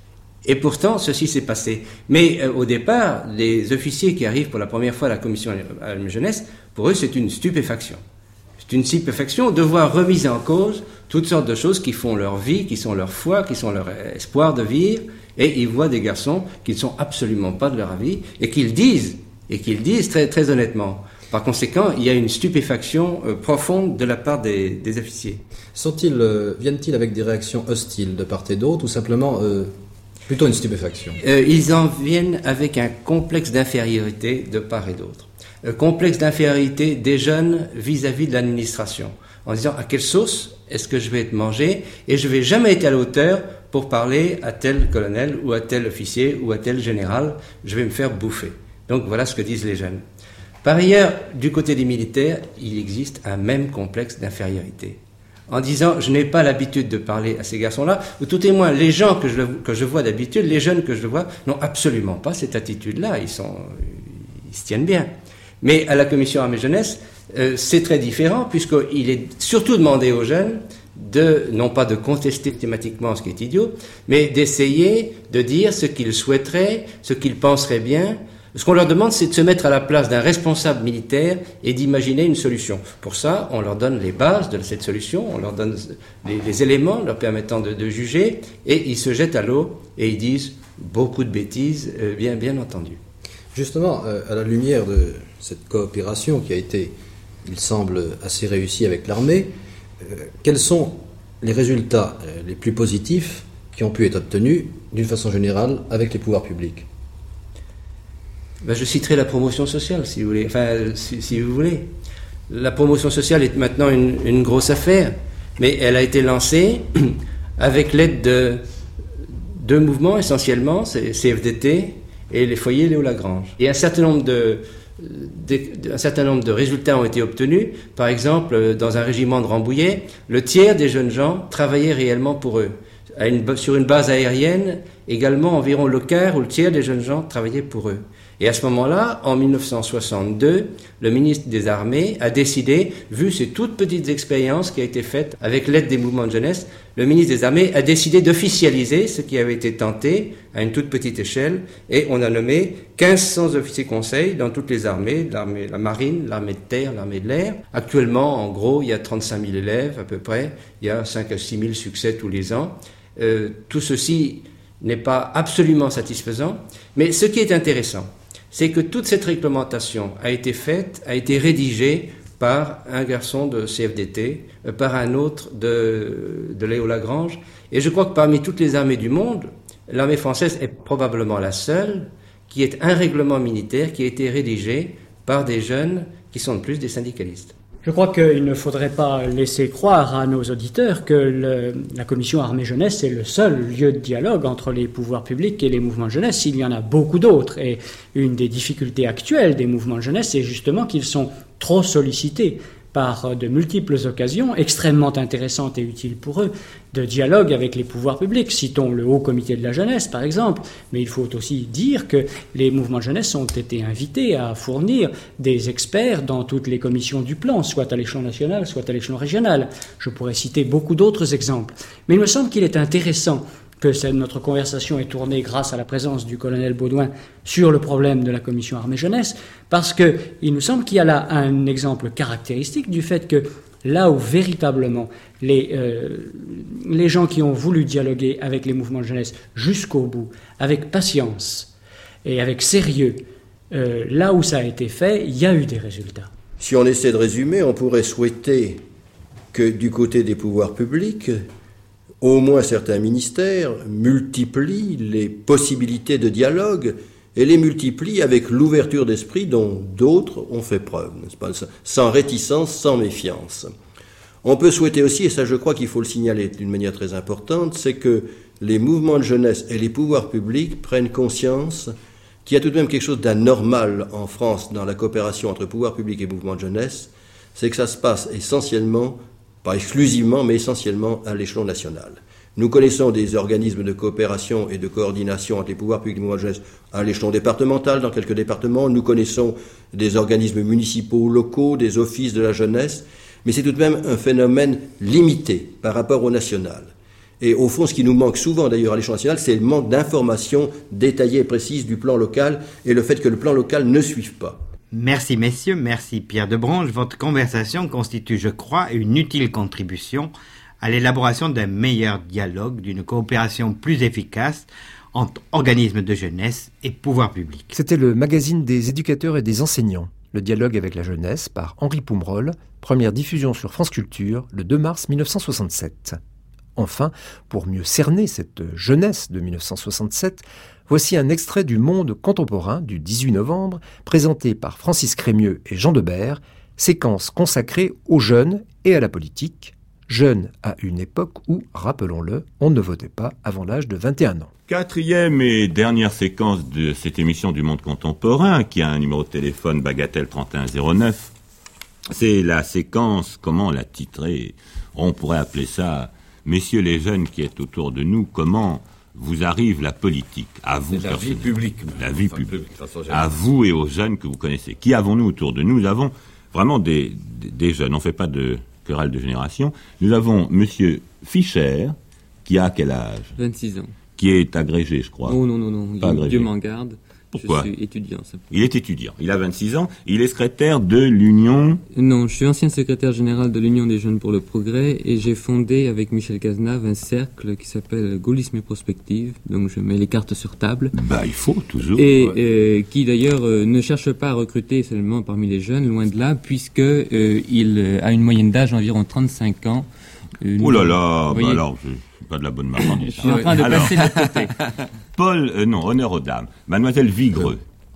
Et pourtant, ceci s'est passé. Mais au départ, les officiers qui arrivent pour la première fois à la commission Armée-Jeunesse, pour eux, c'est une stupéfaction. C'est une stupéfaction de voir remises en cause toutes sortes de choses qui font leur vie, qui sont leur foi, qui sont leur espoir de vivre, et ils voient des garçons qui ne sont absolument pas de leur avis, et qu'ils disent très, très honnêtement. Par conséquent, il y a une stupéfaction profonde de la part des officiers. Viennent-ils avec des réactions hostiles de part et d'autre, ou simplement plutôt une stupéfaction ? Ils en viennent avec un complexe d'infériorité de part et d'autre. Complexe d'infériorité des jeunes vis-à-vis de l'administration, en disant à quelle sauce est-ce que je vais être mangé, et je ne vais jamais être à la hauteur pour parler à tel colonel ou à tel officier ou à tel général, je vais me faire bouffer. Donc voilà ce que disent les jeunes. Par ailleurs, du côté des militaires, il existe un même complexe d'infériorité. En disant, je n'ai pas l'habitude de parler à ces garçons-là, ou tout au moins les gens que je vois d'habitude, les jeunes que je vois, n'ont absolument pas cette attitude-là, ils se tiennent bien. Mais à la commission Armée-Jeunesse, c'est très différent, puisqu'il est surtout demandé aux jeunes non pas de contester thématiquement ce qui est idiot, mais d'essayer de dire ce qu'ils souhaiteraient, ce qu'ils penseraient bien. Ce qu'on leur demande, c'est de se mettre à la place d'un responsable militaire et d'imaginer une solution. Pour ça, on leur donne les bases de cette solution, on leur donne les éléments leur permettant de juger, et ils se jettent à l'eau et ils disent beaucoup de bêtises, bien entendu. Justement, à la lumière de cette coopération qui a été, il semble, assez réussie avec l'armée, quels sont les résultats les plus positifs qui ont pu être obtenus, d'une façon générale, avec les pouvoirs publics ? Je citerai la promotion sociale, si vous voulez. Si vous voulez. La promotion sociale est maintenant une grosse affaire, mais elle a été lancée avec l'aide deux mouvements essentiellement, c'est CFDT et les foyers Léo Lagrange. Et un certain nombre de résultats ont été obtenus. Par exemple, dans un régiment de Rambouillet, le tiers des jeunes gens travaillaient réellement pour eux. Sur une base aérienne, également environ le quart ou le tiers des jeunes gens travaillaient pour eux. Et à ce moment-là, en 1962, le ministre des Armées a décidé, vu ces toutes petites expériences qui ont été faites avec l'aide des mouvements de jeunesse, le ministre des Armées a décidé d'officialiser ce qui avait été tenté à une toute petite échelle, et on a nommé 1500 officiers conseils dans toutes les armées, la marine, l'armée de terre, l'armée de l'air. Actuellement, en gros, il y a 35 000 élèves à peu près, il y a 5 à 6 000 succès tous les ans. Tout ceci n'est pas absolument satisfaisant, mais ce qui est intéressant, c'est que toute cette réglementation a été rédigée par un garçon de CFDT, par un autre de Léo Lagrange, et je crois que parmi toutes les armées du monde, l'armée française est probablement la seule qui ait un règlement militaire qui a été rédigé par des jeunes qui sont de plus des syndicalistes. Je crois qu'il ne faudrait pas laisser croire à nos auditeurs que la commission armée-jeunesse est le seul lieu de dialogue entre les pouvoirs publics et les mouvements de jeunesse. Il y en a beaucoup d'autres. Et une des difficultés actuelles des mouvements de jeunesse, c'est justement qu'ils sont trop sollicités par de multiples occasions extrêmement intéressantes et utiles pour eux de dialogue avec les pouvoirs publics. Citons le Haut Comité de la Jeunesse, par exemple, mais il faut aussi dire que les mouvements de jeunesse ont été invités à fournir des experts dans toutes les commissions du plan, soit à l'échelon national, soit à l'échelon régional. Je pourrais citer beaucoup d'autres exemples. Mais il me semble qu'il est intéressant que notre conversation est tournée grâce à la présence du colonel Baudouin sur le problème de la commission armée-jeunesse, parce qu'il nous semble qu'il y a là un exemple caractéristique du fait que là où véritablement les gens qui ont voulu dialoguer avec les mouvements de jeunesse jusqu'au bout, avec patience et avec sérieux, là où ça a été fait, il y a eu des résultats. Si on essaie de résumer, on pourrait souhaiter que du côté des pouvoirs publics, au moins certains ministères multiplient les possibilités de dialogue et les multiplient avec l'ouverture d'esprit dont d'autres ont fait preuve, n'est-ce pas, sans réticence, sans méfiance. On peut souhaiter aussi, et ça je crois qu'il faut le signaler d'une manière très importante, c'est que les mouvements de jeunesse et les pouvoirs publics prennent conscience qu'il y a tout de même quelque chose d'anormal en France dans la coopération entre pouvoirs publics et mouvements de jeunesse, c'est que ça se passe essentiellement, pas exclusivement, mais essentiellement à l'échelon national. Nous connaissons des organismes de coopération et de coordination entre les pouvoirs publics et les mouvements de jeunesse à l'échelon départemental, dans quelques départements. Nous connaissons des organismes municipaux locaux, des offices de la jeunesse, mais c'est tout de même un phénomène limité par rapport au national. Et au fond, ce qui nous manque souvent d'ailleurs à l'échelon national, c'est le manque d'informations détaillées et précises du plan local et le fait que le plan local ne suive pas. Merci messieurs, merci Pierre Debranche. Votre conversation constitue, je crois, une utile contribution à l'élaboration d'un meilleur dialogue, d'une coopération plus efficace entre organismes de jeunesse et pouvoirs publics. C'était le magazine des éducateurs et des enseignants, le dialogue avec la jeunesse par Henri Poumerol, première diffusion sur France Culture le 2 mars 1967. Enfin, pour mieux cerner cette jeunesse de 1967, voici un extrait du Monde contemporain du 18 novembre, présenté par Francis Crémieux et Jean Debert, séquence consacrée aux jeunes et à la politique, jeunes à une époque où, rappelons-le, on ne votait pas avant l'âge de 21 ans. Quatrième et dernière séquence de cette émission du Monde contemporain, qui a un numéro de téléphone bagatelle 3109, c'est la séquence, comment la titrer ? On pourrait appeler ça « Messieurs les jeunes qui êtes autour de nous, comment vous arrive la politique ?» À vous, la vie publique. La vie publique. À vous et aux jeunes que vous connaissez. Qui avons-nous autour de nous ? Nous avons vraiment des jeunes. On ne fait pas de querelle de génération. Nous avons Monsieur Fischer, qui a quel âge ? 26 ans. Qui est agrégé, je crois. Oh non. Pas agrégé. Dieu m'en garde. Pourquoi ? Je suis étudiant. Il est étudiant. Il a 26 ans. Il est secrétaire de l'Union... Non, je suis ancien secrétaire général de l'Union des jeunes pour le progrès et j'ai fondé avec Michel Cazenave un cercle qui s'appelle Gaullisme et Prospective. Donc je mets les cartes sur table. Il faut toujours. Et qui d'ailleurs ne cherche pas à recruter seulement parmi les jeunes, loin de là, puisque il a une moyenne d'âge d'environ 35 ans. Oh là là, alors je suis pas de la bonne marchandise. Je suis en train de passer de l'autre côté. Honneur aux dames. Mademoiselle Vigreux,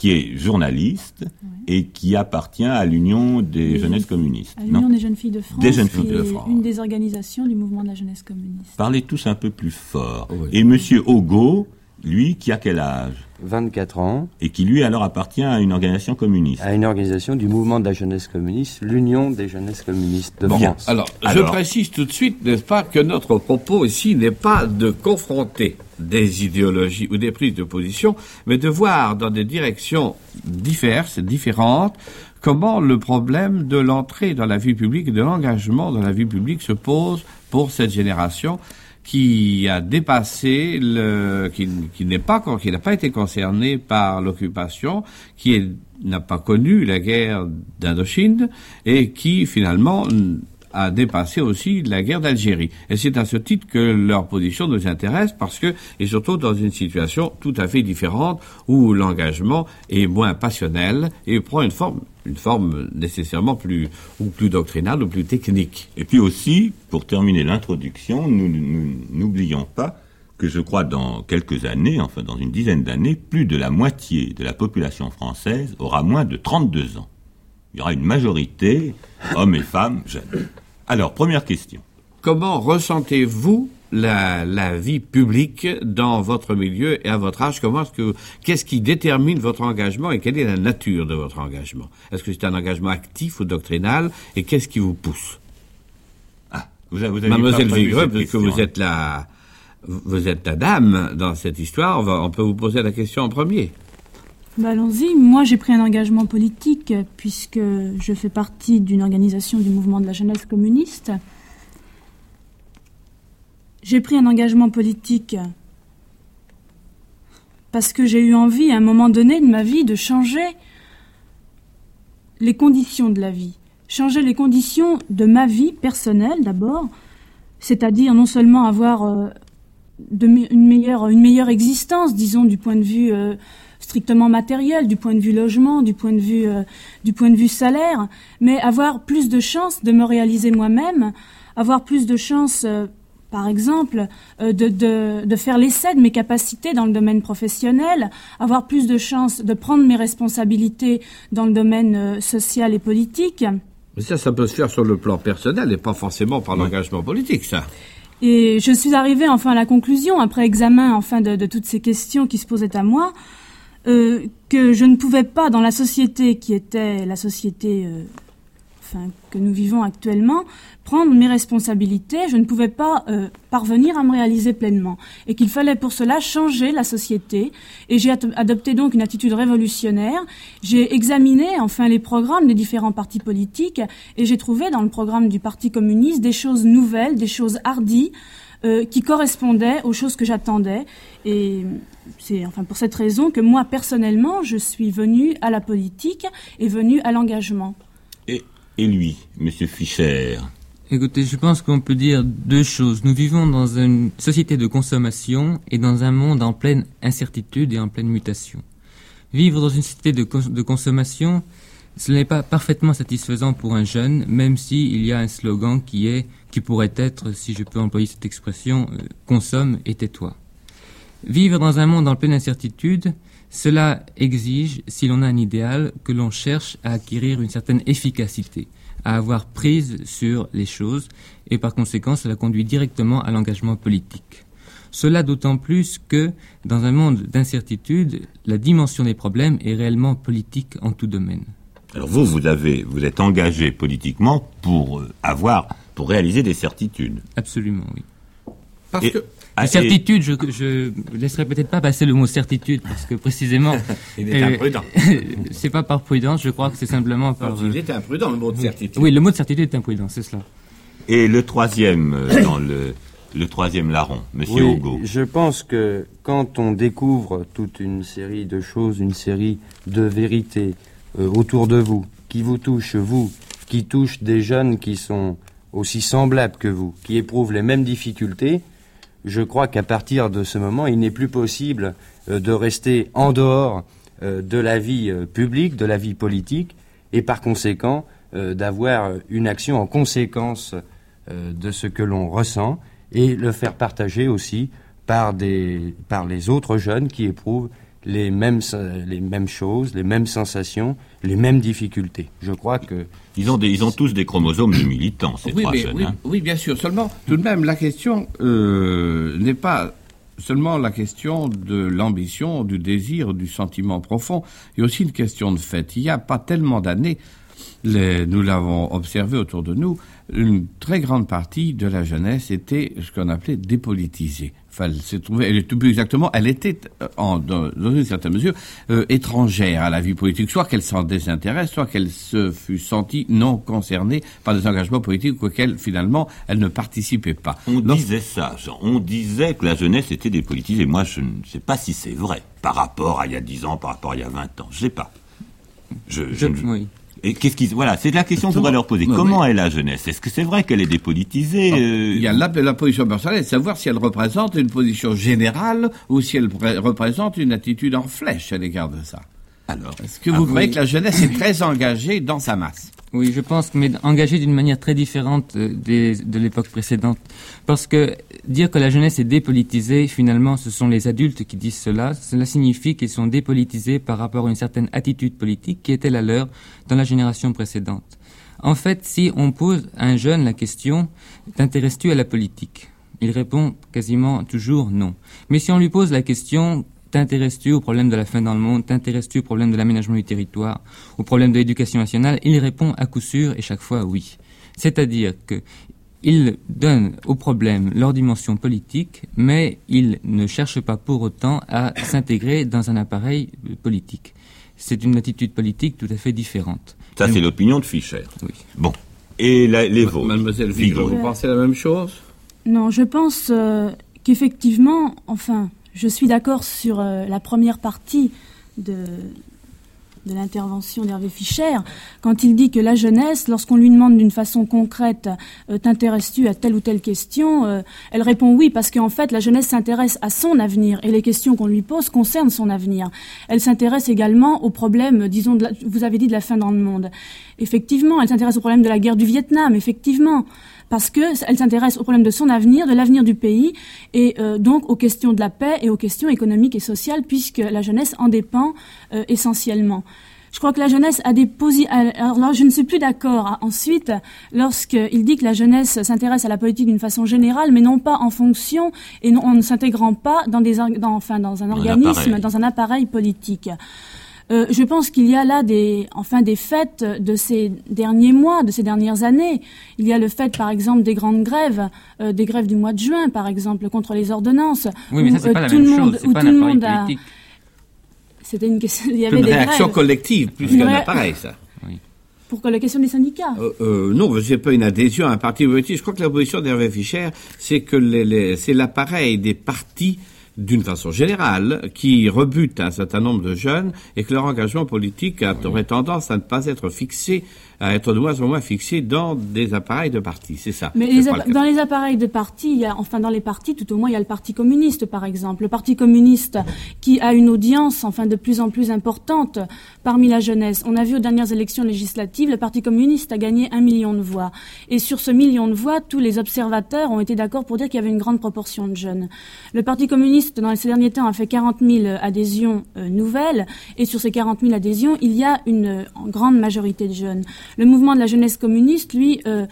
qui est journaliste et qui appartient à l'Union des jeunesses communistes. À l'Union des jeunes filles de France, des jeunes filles de France. Une des organisations du mouvement de la jeunesse communiste. Parlez tous un peu plus fort. Oui. Et Monsieur Augaud, lui, qui a quel âge ? 24 ans. Et qui, lui, alors appartient à une organisation communiste. À une organisation du mouvement de la jeunesse communiste, l'Union des jeunesses communistes de France. Alors, je précise tout de suite, n'est-ce pas, que notre propos ici n'est pas de confronter des idéologies ou des prises de position, mais de voir dans des directions diverses et différentes comment le problème de l'entrée dans la vie publique et de l'engagement dans la vie publique se pose pour cette génération qui a dépassé qui n'a pas été concerné par l'occupation, n'a pas connu la guerre d'Indochine et qui finalement a dépassé aussi la guerre d'Algérie. Et c'est à ce titre que leur position nous intéresse parce que, et surtout dans une situation tout à fait différente où l'engagement est moins passionnel et prend une forme nécessairement plus doctrinale ou plus technique. Et puis aussi, pour terminer l'introduction, nous n'oublions pas que je crois dans quelques années, enfin dans une dizaine d'années, plus de la moitié de la population française aura moins de 32 ans. Il y aura une majorité, hommes et femmes, jeunes. Alors, première question. Comment ressentez-vous la vie publique dans votre milieu et à votre âge? Qu'est-ce qui détermine votre engagement et quelle est la nature de votre engagement? Est-ce que c'est un engagement actif ou doctrinal et qu'est-ce qui vous pousse? Vous avez Mademoiselle Vigreux, puisque vous êtes la dame dans cette histoire, on peut vous poser la question en premier. Allons-y. Moi, j'ai pris un engagement politique puisque je fais partie d'une organisation du mouvement de la jeunesse communiste. J'ai pris un engagement politique parce que j'ai eu envie, à un moment donné de ma vie, de changer les conditions de la vie. Changer les conditions de ma vie personnelle, d'abord, c'est-à-dire non seulement avoir une meilleure existence, disons, du point de vue strictement matériel, du point de vue logement, du point de vue salaire, mais avoir plus de chances de me réaliser moi-même, avoir plus de chances, par exemple, de faire l'essai de mes capacités dans le domaine professionnel, avoir plus de chances de prendre mes responsabilités dans le domaine social et politique. Mais ça peut se faire sur le plan personnel et pas forcément par l'engagement politique, ça. Et je suis arrivée enfin à la conclusion, après examen enfin de toutes ces questions qui se posaient à moi, que je ne pouvais pas, dans la société qui était la société que nous vivons actuellement, prendre mes responsabilités. Je ne pouvais pas parvenir à me réaliser pleinement. Et qu'il fallait pour cela changer la société. Et j'ai adopté donc une attitude révolutionnaire. J'ai examiné enfin les programmes des différents partis politiques et j'ai trouvé dans le programme du Parti communiste des choses nouvelles, des choses hardies, qui correspondaient aux choses que j'attendais. Et c'est enfin pour cette raison que moi, personnellement, je suis venue à la politique et venue à l'engagement. Et lui, Monsieur Fischer? Écoutez, je pense qu'on peut dire deux choses. Nous vivons dans une société de consommation et dans un monde en pleine incertitude et en pleine mutation. Vivre dans une société de consommation, ce n'est pas parfaitement satisfaisant pour un jeune, même s'il y a un slogan qui pourrait être, si je peux employer cette expression, consomme et tais-toi. Vivre dans un monde en pleine incertitude, cela exige, si l'on a un idéal, que l'on cherche à acquérir une certaine efficacité, à avoir prise sur les choses, et par conséquent, cela conduit directement à l'engagement politique. Cela d'autant plus que, dans un monde d'incertitude, la dimension des problèmes est réellement politique en tout domaine. Alors vous êtes engagé politiquement pour réaliser des certitudes. Absolument, oui. Parce que certitude, je laisserai peut-être pas passer le mot certitude parce que précisément. Il est imprudent. C'est pas par prudence, je crois que c'est simplement par. Il est imprudent, le mot de certitude. Oui, le mot de certitude est imprudent, c'est cela. Et le troisième dans le troisième larron, Monsieur Augaud. Je pense que quand on découvre toute une série de choses, une série de vérités autour de vous, qui vous touchent, vous, qui touchent des jeunes qui sont aussi semblables que vous, qui éprouvent les mêmes difficultés, je crois qu'à partir de ce moment, il n'est plus possible de rester en dehors de la vie publique, de la vie politique, et par conséquent d'avoir une action en conséquence de ce que l'on ressent, et le faire partager aussi par les autres jeunes qui éprouvent les mêmes choses, les mêmes sensations, les mêmes difficultés. Je crois que... Ils ont tous des chromosomes de militants, ces trois jeunes. Oui, bien sûr. Seulement, tout de même, la question n'est pas seulement la question de l'ambition, du désir, du sentiment profond. Il y a aussi une question de fait. Il n'y a pas tellement d'années, nous l'avons observé autour de nous, une très grande partie de la jeunesse était ce qu'on appelait dépolitisée. Enfin, elle était dans une certaine mesure étrangère à la vie politique, soit qu'elle s'en désintéresse, soit qu'elle se fût sentie non concernée par des engagements politiques auxquels finalement elle ne participait pas. On disait ça, Jean. On disait que la jeunesse était dépolitisée. Moi, je ne sais pas si c'est vrai par rapport à il y a 10 ans, par rapport à il y a 20 ans. Je sais pas. Oui. Et voilà, c'est la question que je voudrais leur poser. Comment est la jeunesse? Est-ce que c'est vrai qu'elle est dépolitisée? Il y a la position personnelle, savoir si elle représente une position générale ou si elle représente une attitude en flèche à l'égard de ça. Alors, est-ce que vous croyez que la jeunesse est très engagée dans sa masse? Oui, je pense, mais engagée d'une manière très différente de l'époque précédente. Parce que dire que la jeunesse est dépolitisée, finalement, ce sont les adultes qui disent cela. Cela signifie qu'ils sont dépolitisés par rapport à une certaine attitude politique qui était la leur dans la génération précédente. En fait, si on pose à un jeune la question « T'intéresses-tu à la politique ?» il répond quasiment toujours non. Mais si on lui pose la question « T'intéresses-tu au problème de la faim dans le monde? T'intéresses-tu au problème de l'aménagement du territoire? Au problème de l'éducation nationale ?» il répond à coup sûr et chaque fois oui. C'est-à-dire qu'il donne aux problèmes leur dimension politique, mais il ne cherche pas pour autant à s'intégrer dans un appareil politique. C'est une attitude politique tout à fait différente. Ça, c'est l'opinion de Fischer. Oui. Bon. Et les vôtres? Mademoiselle Vigo, vous pensez la même chose? Non, je pense qu'effectivement, je suis d'accord sur la première partie de l'intervention d'Hervé Fischer, quand il dit que la jeunesse, lorsqu'on lui demande d'une façon concrète « t'intéresses-tu à telle ou telle question ?», elle répond oui, parce qu'en fait, la jeunesse s'intéresse à son avenir, et les questions qu'on lui pose concernent son avenir. Elle s'intéresse également aux problèmes, disons, vous avez dit de la faim dans le monde. Effectivement, elle s'intéresse au problème de la guerre du Vietnam, effectivement, parce qu'elle s'intéresse au problème de son avenir, de l'avenir du pays, et donc aux questions de la paix et aux questions économiques et sociales, puisque la jeunesse en dépend essentiellement. Je crois que la jeunesse a des positions... Alors, je ne suis plus d'accord ensuite lorsqu'il dit que la jeunesse s'intéresse à la politique d'une façon générale, mais non pas en fonction et en ne s'intégrant pas dans un organisme, dans un appareil politique. Je pense qu'il y a là des faits de ces derniers mois, de ces dernières années. Il y a le fait, par exemple, des grandes grèves, des grèves du mois de juin, par exemple, contre les ordonnances. Oui, mais ça, c'est pas la même chose, c'est pas un appareil politique. C'était une question, il y avait des réaction grèves. Collective, plus qu'un appareil, ça. Oui. Pour la question des syndicats. Non, c'est pas une adhésion à un parti politique. Je crois que la position d'Hervé Fischer, c'est que c'est l'appareil des partis, d'une façon générale, qui rebute un certain nombre de jeunes et que leur engagement politique aurait tendance à ne pas être fixé, à être de moins en moins fixé dans des appareils de parti. C'est ça. Mais dans les appareils de parti, dans les partis, tout au moins, il y a le Parti communiste, par exemple. Le Parti communiste qui a une audience, de plus en plus importante parmi la jeunesse. On a vu aux dernières élections législatives, le Parti communiste a gagné 1 million de voix. Et sur ce million de voix, tous les observateurs ont été d'accord pour dire qu'il y avait une grande proportion de jeunes. Le Parti communiste, dans ces derniers temps, a fait 40 000 adhésions nouvelles. Et sur ces 40 000 adhésions, il y a une grande majorité de jeunes. Le mouvement de la jeunesse communiste, lui, va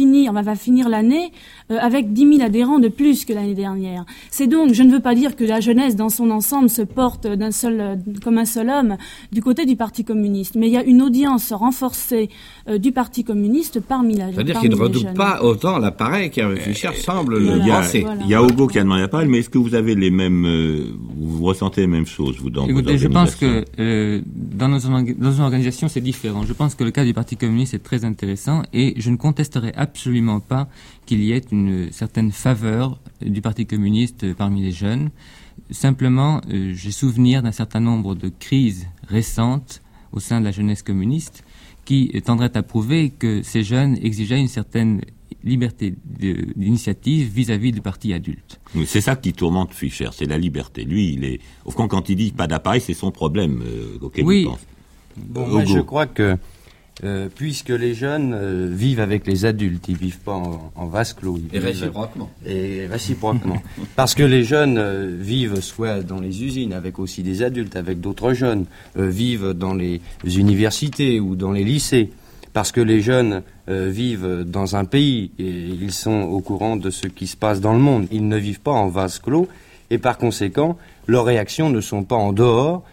finir l'année avec 10 000 adhérents de plus que l'année dernière. C'est donc, je ne veux pas dire que la jeunesse dans son ensemble se porte comme un seul homme du côté du Parti communiste, mais il y a une audience renforcée du Parti communiste parmi la jeunesse. C'est-à-dire qu'il ne redoute pas autant l'appareil qu'Hervé Fischer semble le penser. Il y a Hugo qui a demandé la parole, mais est-ce que vous avez les mêmes, vous ressentez les mêmes choses, vous, dans vos organisations? Je pense que dans nos organisations, c'est différent. Je pense que le cas du Parti communiste est très intéressant et je ne contesterai absolument pas qu'il y ait une certaine faveur du Parti communiste parmi les jeunes. Simplement, j'ai souvenir d'un certain nombre de crises récentes au sein de la jeunesse communiste qui tendraient à prouver que ces jeunes exigeaient une certaine liberté d'initiative vis-à-vis du parti adulte. Oui, c'est ça qui tourmente Fischer, c'est la liberté. Lui, au fond, quand il dit pas d'appareil, c'est son problème auquel il pense. Bon, moi, je crois que puisque les jeunes vivent avec les adultes, ils vivent pas en vase clos. Et réciproquement. Et réciproquement. Parce que les jeunes vivent soit dans les usines avec aussi des adultes, avec d'autres jeunes, vivent dans les universités ou dans les lycées. Parce que les jeunes vivent dans un pays et ils sont au courant de ce qui se passe dans le monde. Ils ne vivent pas en vase clos et par conséquent, leurs réactions ne sont pas en dehors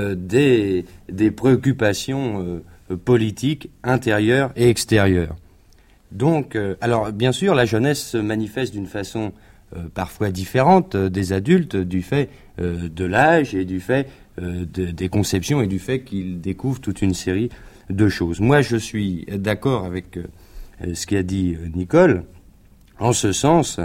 des préoccupations politiques intérieures et extérieures. Donc, alors bien sûr, la jeunesse se manifeste d'une façon parfois différente des adultes du fait de l'âge et du fait des conceptions et du fait qu'ils découvrent toute une série de choses. Moi, je suis d'accord avec ce qu'a dit Nicole, en ce sens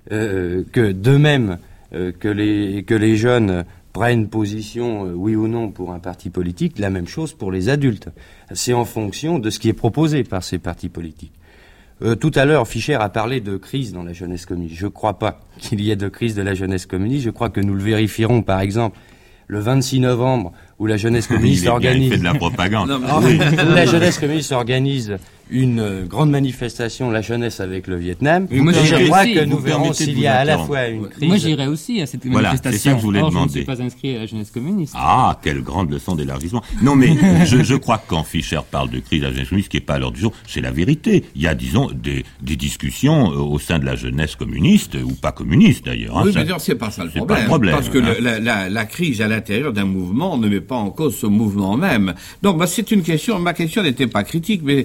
que de même que les jeunes prennent position, oui ou non, pour un parti politique, la même chose pour les adultes. C'est en fonction de ce qui est proposé par ces partis politiques. Tout à l'heure, Fischer a parlé de crise dans la jeunesse communiste. Je ne crois pas qu'il y ait de crise de la jeunesse communiste. Je crois que nous le vérifierons, par exemple, le 26 novembre, où la jeunesse communiste organise... Il fait de la propagande. Où la jeunesse communiste organise une grande manifestation, la jeunesse avec le Vietnam. Oui, moi, je crois que nous vous verrons s'il y a à la fois une crise... Moi, j'irais aussi à cette manifestation. C'est ça que je voulais demander. Je ne suis pas inscrit à la jeunesse communiste. Ah, quelle grande leçon d'élargissement. Non, mais je crois que quand Fischer parle de crise de la jeunesse communiste, ce qui n'est pas à l'ordre du jour, c'est la vérité. Il y a, disons, des discussions au sein de la jeunesse communiste, ou pas communiste d'ailleurs. Oui, mais c'est pas ça le problème. Parce que la crise à l'intérieur d'un mouvement ne met pas en cause ce mouvement même. Donc, c'est une question, ma question n'était pas critique, mais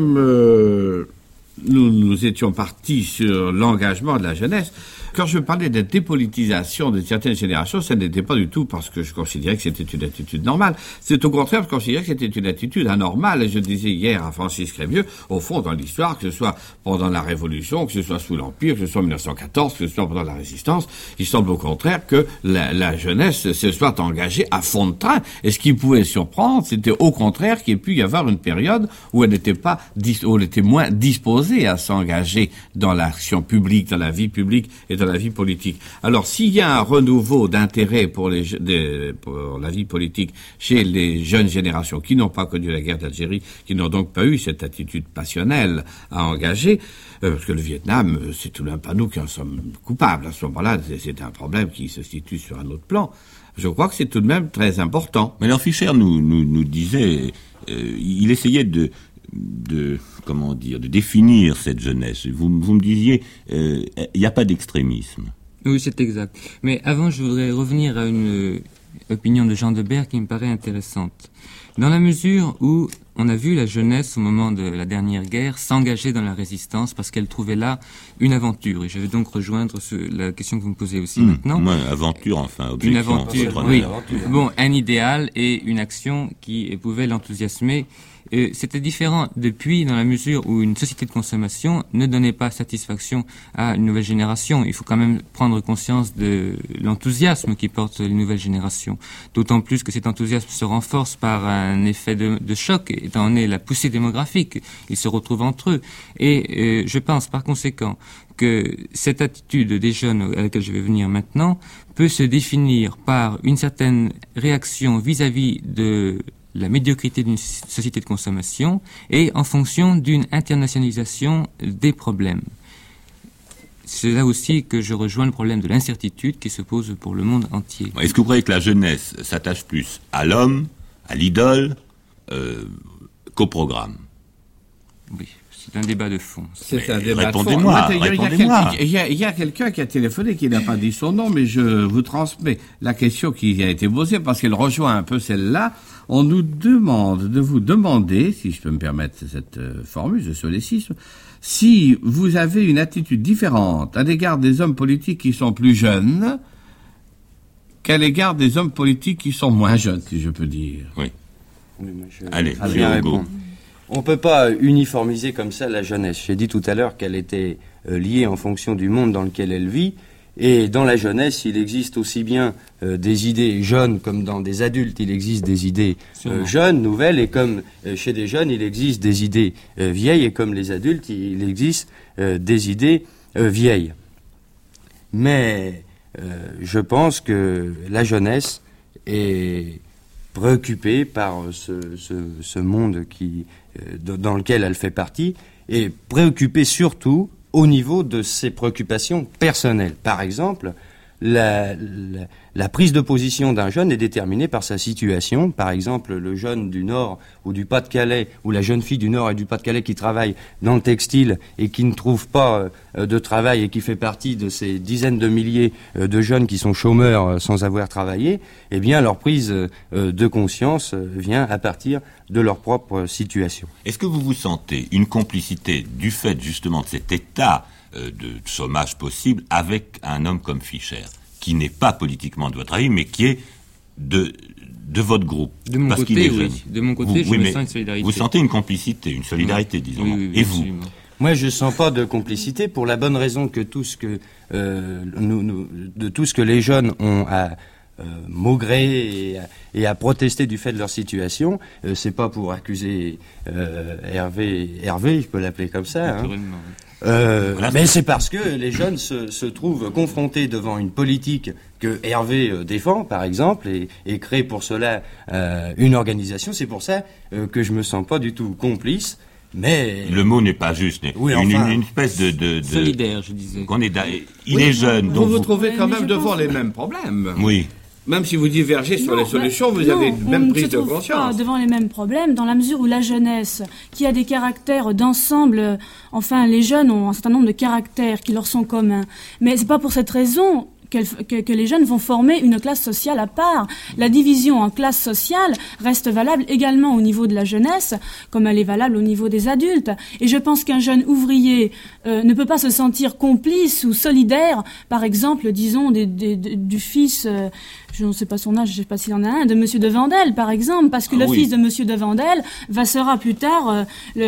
comme nous étions partis sur l'engagement de la jeunesse, quand je parlais de dépolitisation de certaines générations, ça n'était pas du tout parce que je considérais que c'était une attitude normale. C'est au contraire, je considérais que c'était une attitude anormale. Et je disais hier à Francis Crémieux, au fond, dans l'histoire, que ce soit pendant la Révolution, que ce soit sous l'Empire, que ce soit en 1914, que ce soit pendant la Résistance, il semble au contraire que la jeunesse se soit engagée à fond de train. Et ce qui pouvait surprendre, c'était au contraire qu'il y ait pu y avoir une période où elle n'était pas, où elle était moins disposée à s'engager dans l'action publique, dans la vie publique et dans la vie politique. Alors, s'il y a un renouveau d'intérêt pour la vie politique chez les jeunes générations qui n'ont pas connu la guerre d'Algérie, qui n'ont donc pas eu cette attitude passionnelle à engager, parce que le Vietnam, c'est tout de même pas nous qui en sommes coupables. À ce moment-là, c'est un problème qui se situe sur un autre plan. Je crois que c'est tout de même très important. Mais alors Fischer nous disait, il essayait de définir cette jeunesse. Vous me disiez, il n'y a pas d'extrémisme. Oui, c'est exact. Mais avant, je voudrais revenir à une opinion de Jean Debert qui me paraît intéressante. Dans la mesure où on a vu la jeunesse au moment de la dernière guerre s'engager dans la résistance parce qu'elle trouvait là une aventure. Et je vais donc rejoindre la question que vous me posez aussi maintenant. Moi, aventure, enfin, objection. Une aventure, oui. Bon, un idéal et une action qui pouvait l'enthousiasmer. C'était différent depuis dans la mesure où une société de consommation ne donnait pas satisfaction à une nouvelle génération. Il faut quand même prendre conscience de l'enthousiasme qui porte les nouvelles générations. D'autant plus que cet enthousiasme se renforce par un effet de choc, étant donné la poussée démographique. Ils se retrouvent entre eux. Et je pense par conséquent que cette attitude des jeunes à laquelle je vais venir maintenant peut se définir par une certaine réaction vis-à-vis de la médiocrité d'une société de consommation et en fonction d'une internationalisation des problèmes. C'est là aussi que je rejoins le problème de l'incertitude qui se pose pour le monde entier. Est-ce que vous croyez que la jeunesse s'attache plus à l'homme, à l'idole, qu'au programme? Oui. C'est un débat de fond. C'est un débat de fond. Répondez-moi. Il y a quelqu'un qui a téléphoné qui n'a pas dit son nom, mais je vous transmets la question qui a été posée parce qu'elle rejoint un peu celle-là. On nous demande de vous demander, si je peux me permettre cette formule de solécisme, si vous avez une attitude différente à l'égard des hommes politiques qui sont plus jeunes qu'à l'égard des hommes politiques qui sont moins jeunes, si je peux dire. Oui. Allez, je vais répondre. On ne peut pas uniformiser comme ça la jeunesse. J'ai dit tout à l'heure qu'elle était liée en fonction du monde dans lequel elle vit. Et dans la jeunesse, il existe aussi bien des idées jeunes comme dans des adultes, il existe des idées jeunes, nouvelles, et comme chez des jeunes, il existe des idées vieilles, et comme les adultes, il existe des idées vieilles. Mais je pense que la jeunesse est préoccupée par ce monde dans lequel elle fait partie, et préoccupée surtout au niveau de ses préoccupations personnelles. Par exemple, la prise de position d'un jeune est déterminée par sa situation. Par exemple, le jeune du Nord ou du Pas-de-Calais, ou la jeune fille du Nord et du Pas-de-Calais qui travaille dans le textile et qui ne trouve pas de travail et qui fait partie de ces dizaines de milliers de jeunes qui sont chômeurs sans avoir travaillé, eh bien, leur prise de conscience vient à partir de leur propre situation. Est-ce que vous vous sentez une complicité du fait justement de cet état de chômage possible avec un homme comme Fischer, qui n'est pas politiquement de votre avis, mais qui est de votre groupe? De mon côté, oui. De mon côté, je me sens une solidarité. Vous sentez une complicité, une solidarité, disons. Oui, et vous? Absolument. Moi, je sens pas de complicité pour la bonne raison que tout ce que les jeunes ont à maugrer et à protester du fait de leur situation, c'est pas pour accuser Hervé, je peux l'appeler comme ça. Mais c'est parce que les jeunes se trouvent confrontés devant une politique que Hervé défend, par exemple, et crée pour cela une organisation. C'est pour ça que je me sens pas du tout complice. Mais le mot n'est pas juste. Oui, une espèce de solidaire, je disais. Il est jeune. Vous vous trouvez quand même devant les mêmes problèmes. Oui. Même si vous divergez sur les solutions, vous avez une même prise de conscience. On ne se trouve pas devant les mêmes problèmes, dans la mesure où la jeunesse, qui a des caractères d'ensemble, enfin, les jeunes ont un certain nombre de caractères qui leur sont communs. Mais c'est pas pour cette raison que les jeunes vont former une classe sociale à part. La division en classes sociales reste valable également au niveau de la jeunesse, comme elle est valable au niveau des adultes. Et je pense qu'un jeune ouvrier ne peut pas se sentir complice ou solidaire, par exemple, disons, du fils... je ne sais pas son âge, je ne sais pas s'il en a un, de Monsieur de Vandel, par exemple, parce que fils de Monsieur de Vandel sera plus tard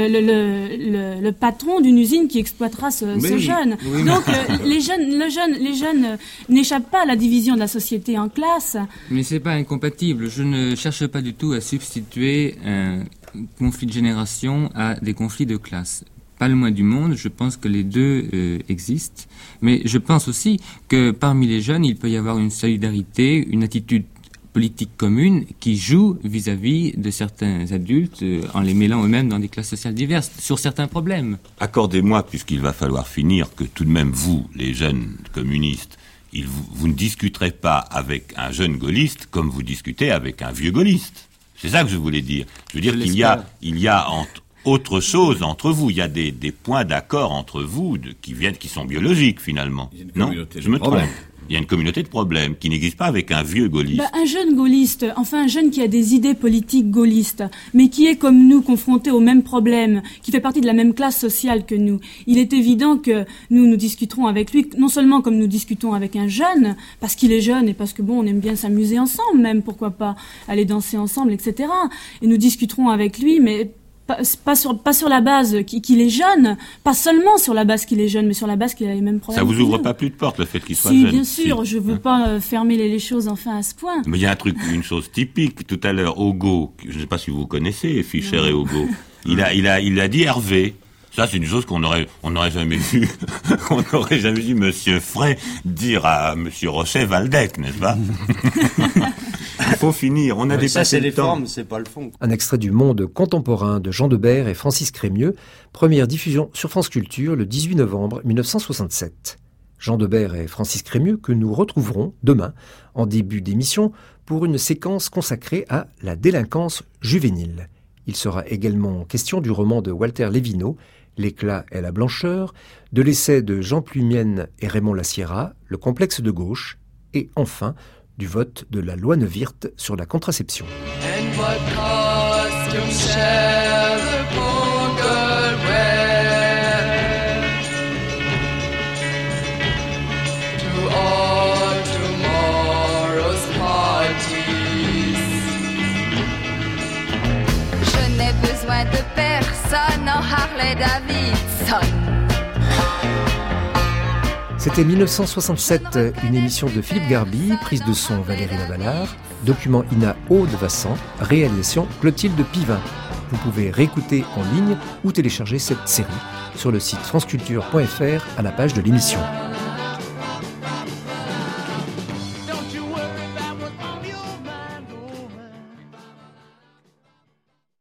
le patron d'une usine qui exploitera ce jeune. Oui, donc les jeunes n'échappent pas à la division de la société en classes. Mais c'est pas incompatible. Je ne cherche pas du tout à substituer un conflit de génération à des conflits de classe. Pas le moins du monde, je pense que les deux existent. Mais je pense aussi que parmi les jeunes, il peut y avoir une solidarité, une attitude politique commune qui joue vis-à-vis de certains adultes en les mêlant eux-mêmes dans des classes sociales diverses sur certains problèmes. Accordez-moi, puisqu'il va falloir finir, que tout de même vous, les jeunes communistes, vous ne discuterez pas avec un jeune gaulliste comme vous discutez avec un vieux gaulliste. C'est ça que je voulais dire. Je veux dire qu'il y a autre chose entre vous. Il y a des points d'accord entre vous qui sont biologiques finalement. Non, je me trompe. Il y a une communauté de problèmes qui n'existe pas avec un vieux gaulliste. Un jeune gaulliste, enfin un jeune qui a des idées politiques gaullistes, mais qui est comme nous confronté aux mêmes problèmes, qui fait partie de la même classe sociale que nous. Il est évident que nous discuterons avec lui, non seulement comme nous discutons avec un jeune, parce qu'il est jeune et parce que on aime bien s'amuser ensemble même, pourquoi pas aller danser ensemble, etc. Et nous discuterons avec lui, mais pas sur la base qu'il est jeune, pas seulement sur la base qu'il est jeune, mais sur la base qu'il a les mêmes problèmes. Ça vous ouvre pas plus de portes, le fait qu'il soit jeune? Bien sûr, je veux pas fermer les choses enfin à ce point. Mais il y a une chose typique. Tout à l'heure, Hugo, je ne sais pas si vous connaissez Fischer et Hugo, il a dit Hervé. Ça, c'est une chose qu'on n'aurait jamais vu. On n'aurait jamais vu Monsieur Frey dire à Monsieur Rochet-Valdec, n'est-ce pas? Il faut finir. On a dépassé ça, c'est le les temps. formes, c'est pas le fond. Un extrait du Monde contemporain de Jean Debert et Francis Crémieux, première diffusion sur France Culture le 18 novembre 1967. Jean Debert et Francis Crémieux que nous retrouverons demain, en début d'émission, pour une séquence consacrée à la délinquance juvénile. Il sera également question du roman de Walter Lévineau, L'éclat et la blancheur, de l'essai de Jean Plumienne et Raymond Lassiera, Le complexe de gauche, et enfin du vote de la loi Neuwirth sur la contraception. And what costume shall the poor girl wear to all tomorrow's parties? Je n'ai besoin de personne en Harley-Davidson. C'était 1967, une émission de Philippe Garby, prise de son Valérie Lavalard, document INA Aude Vassant, réalisation Clotilde Pivin. Vous pouvez réécouter en ligne ou télécharger cette série sur le site franceculture.fr à la page de l'émission.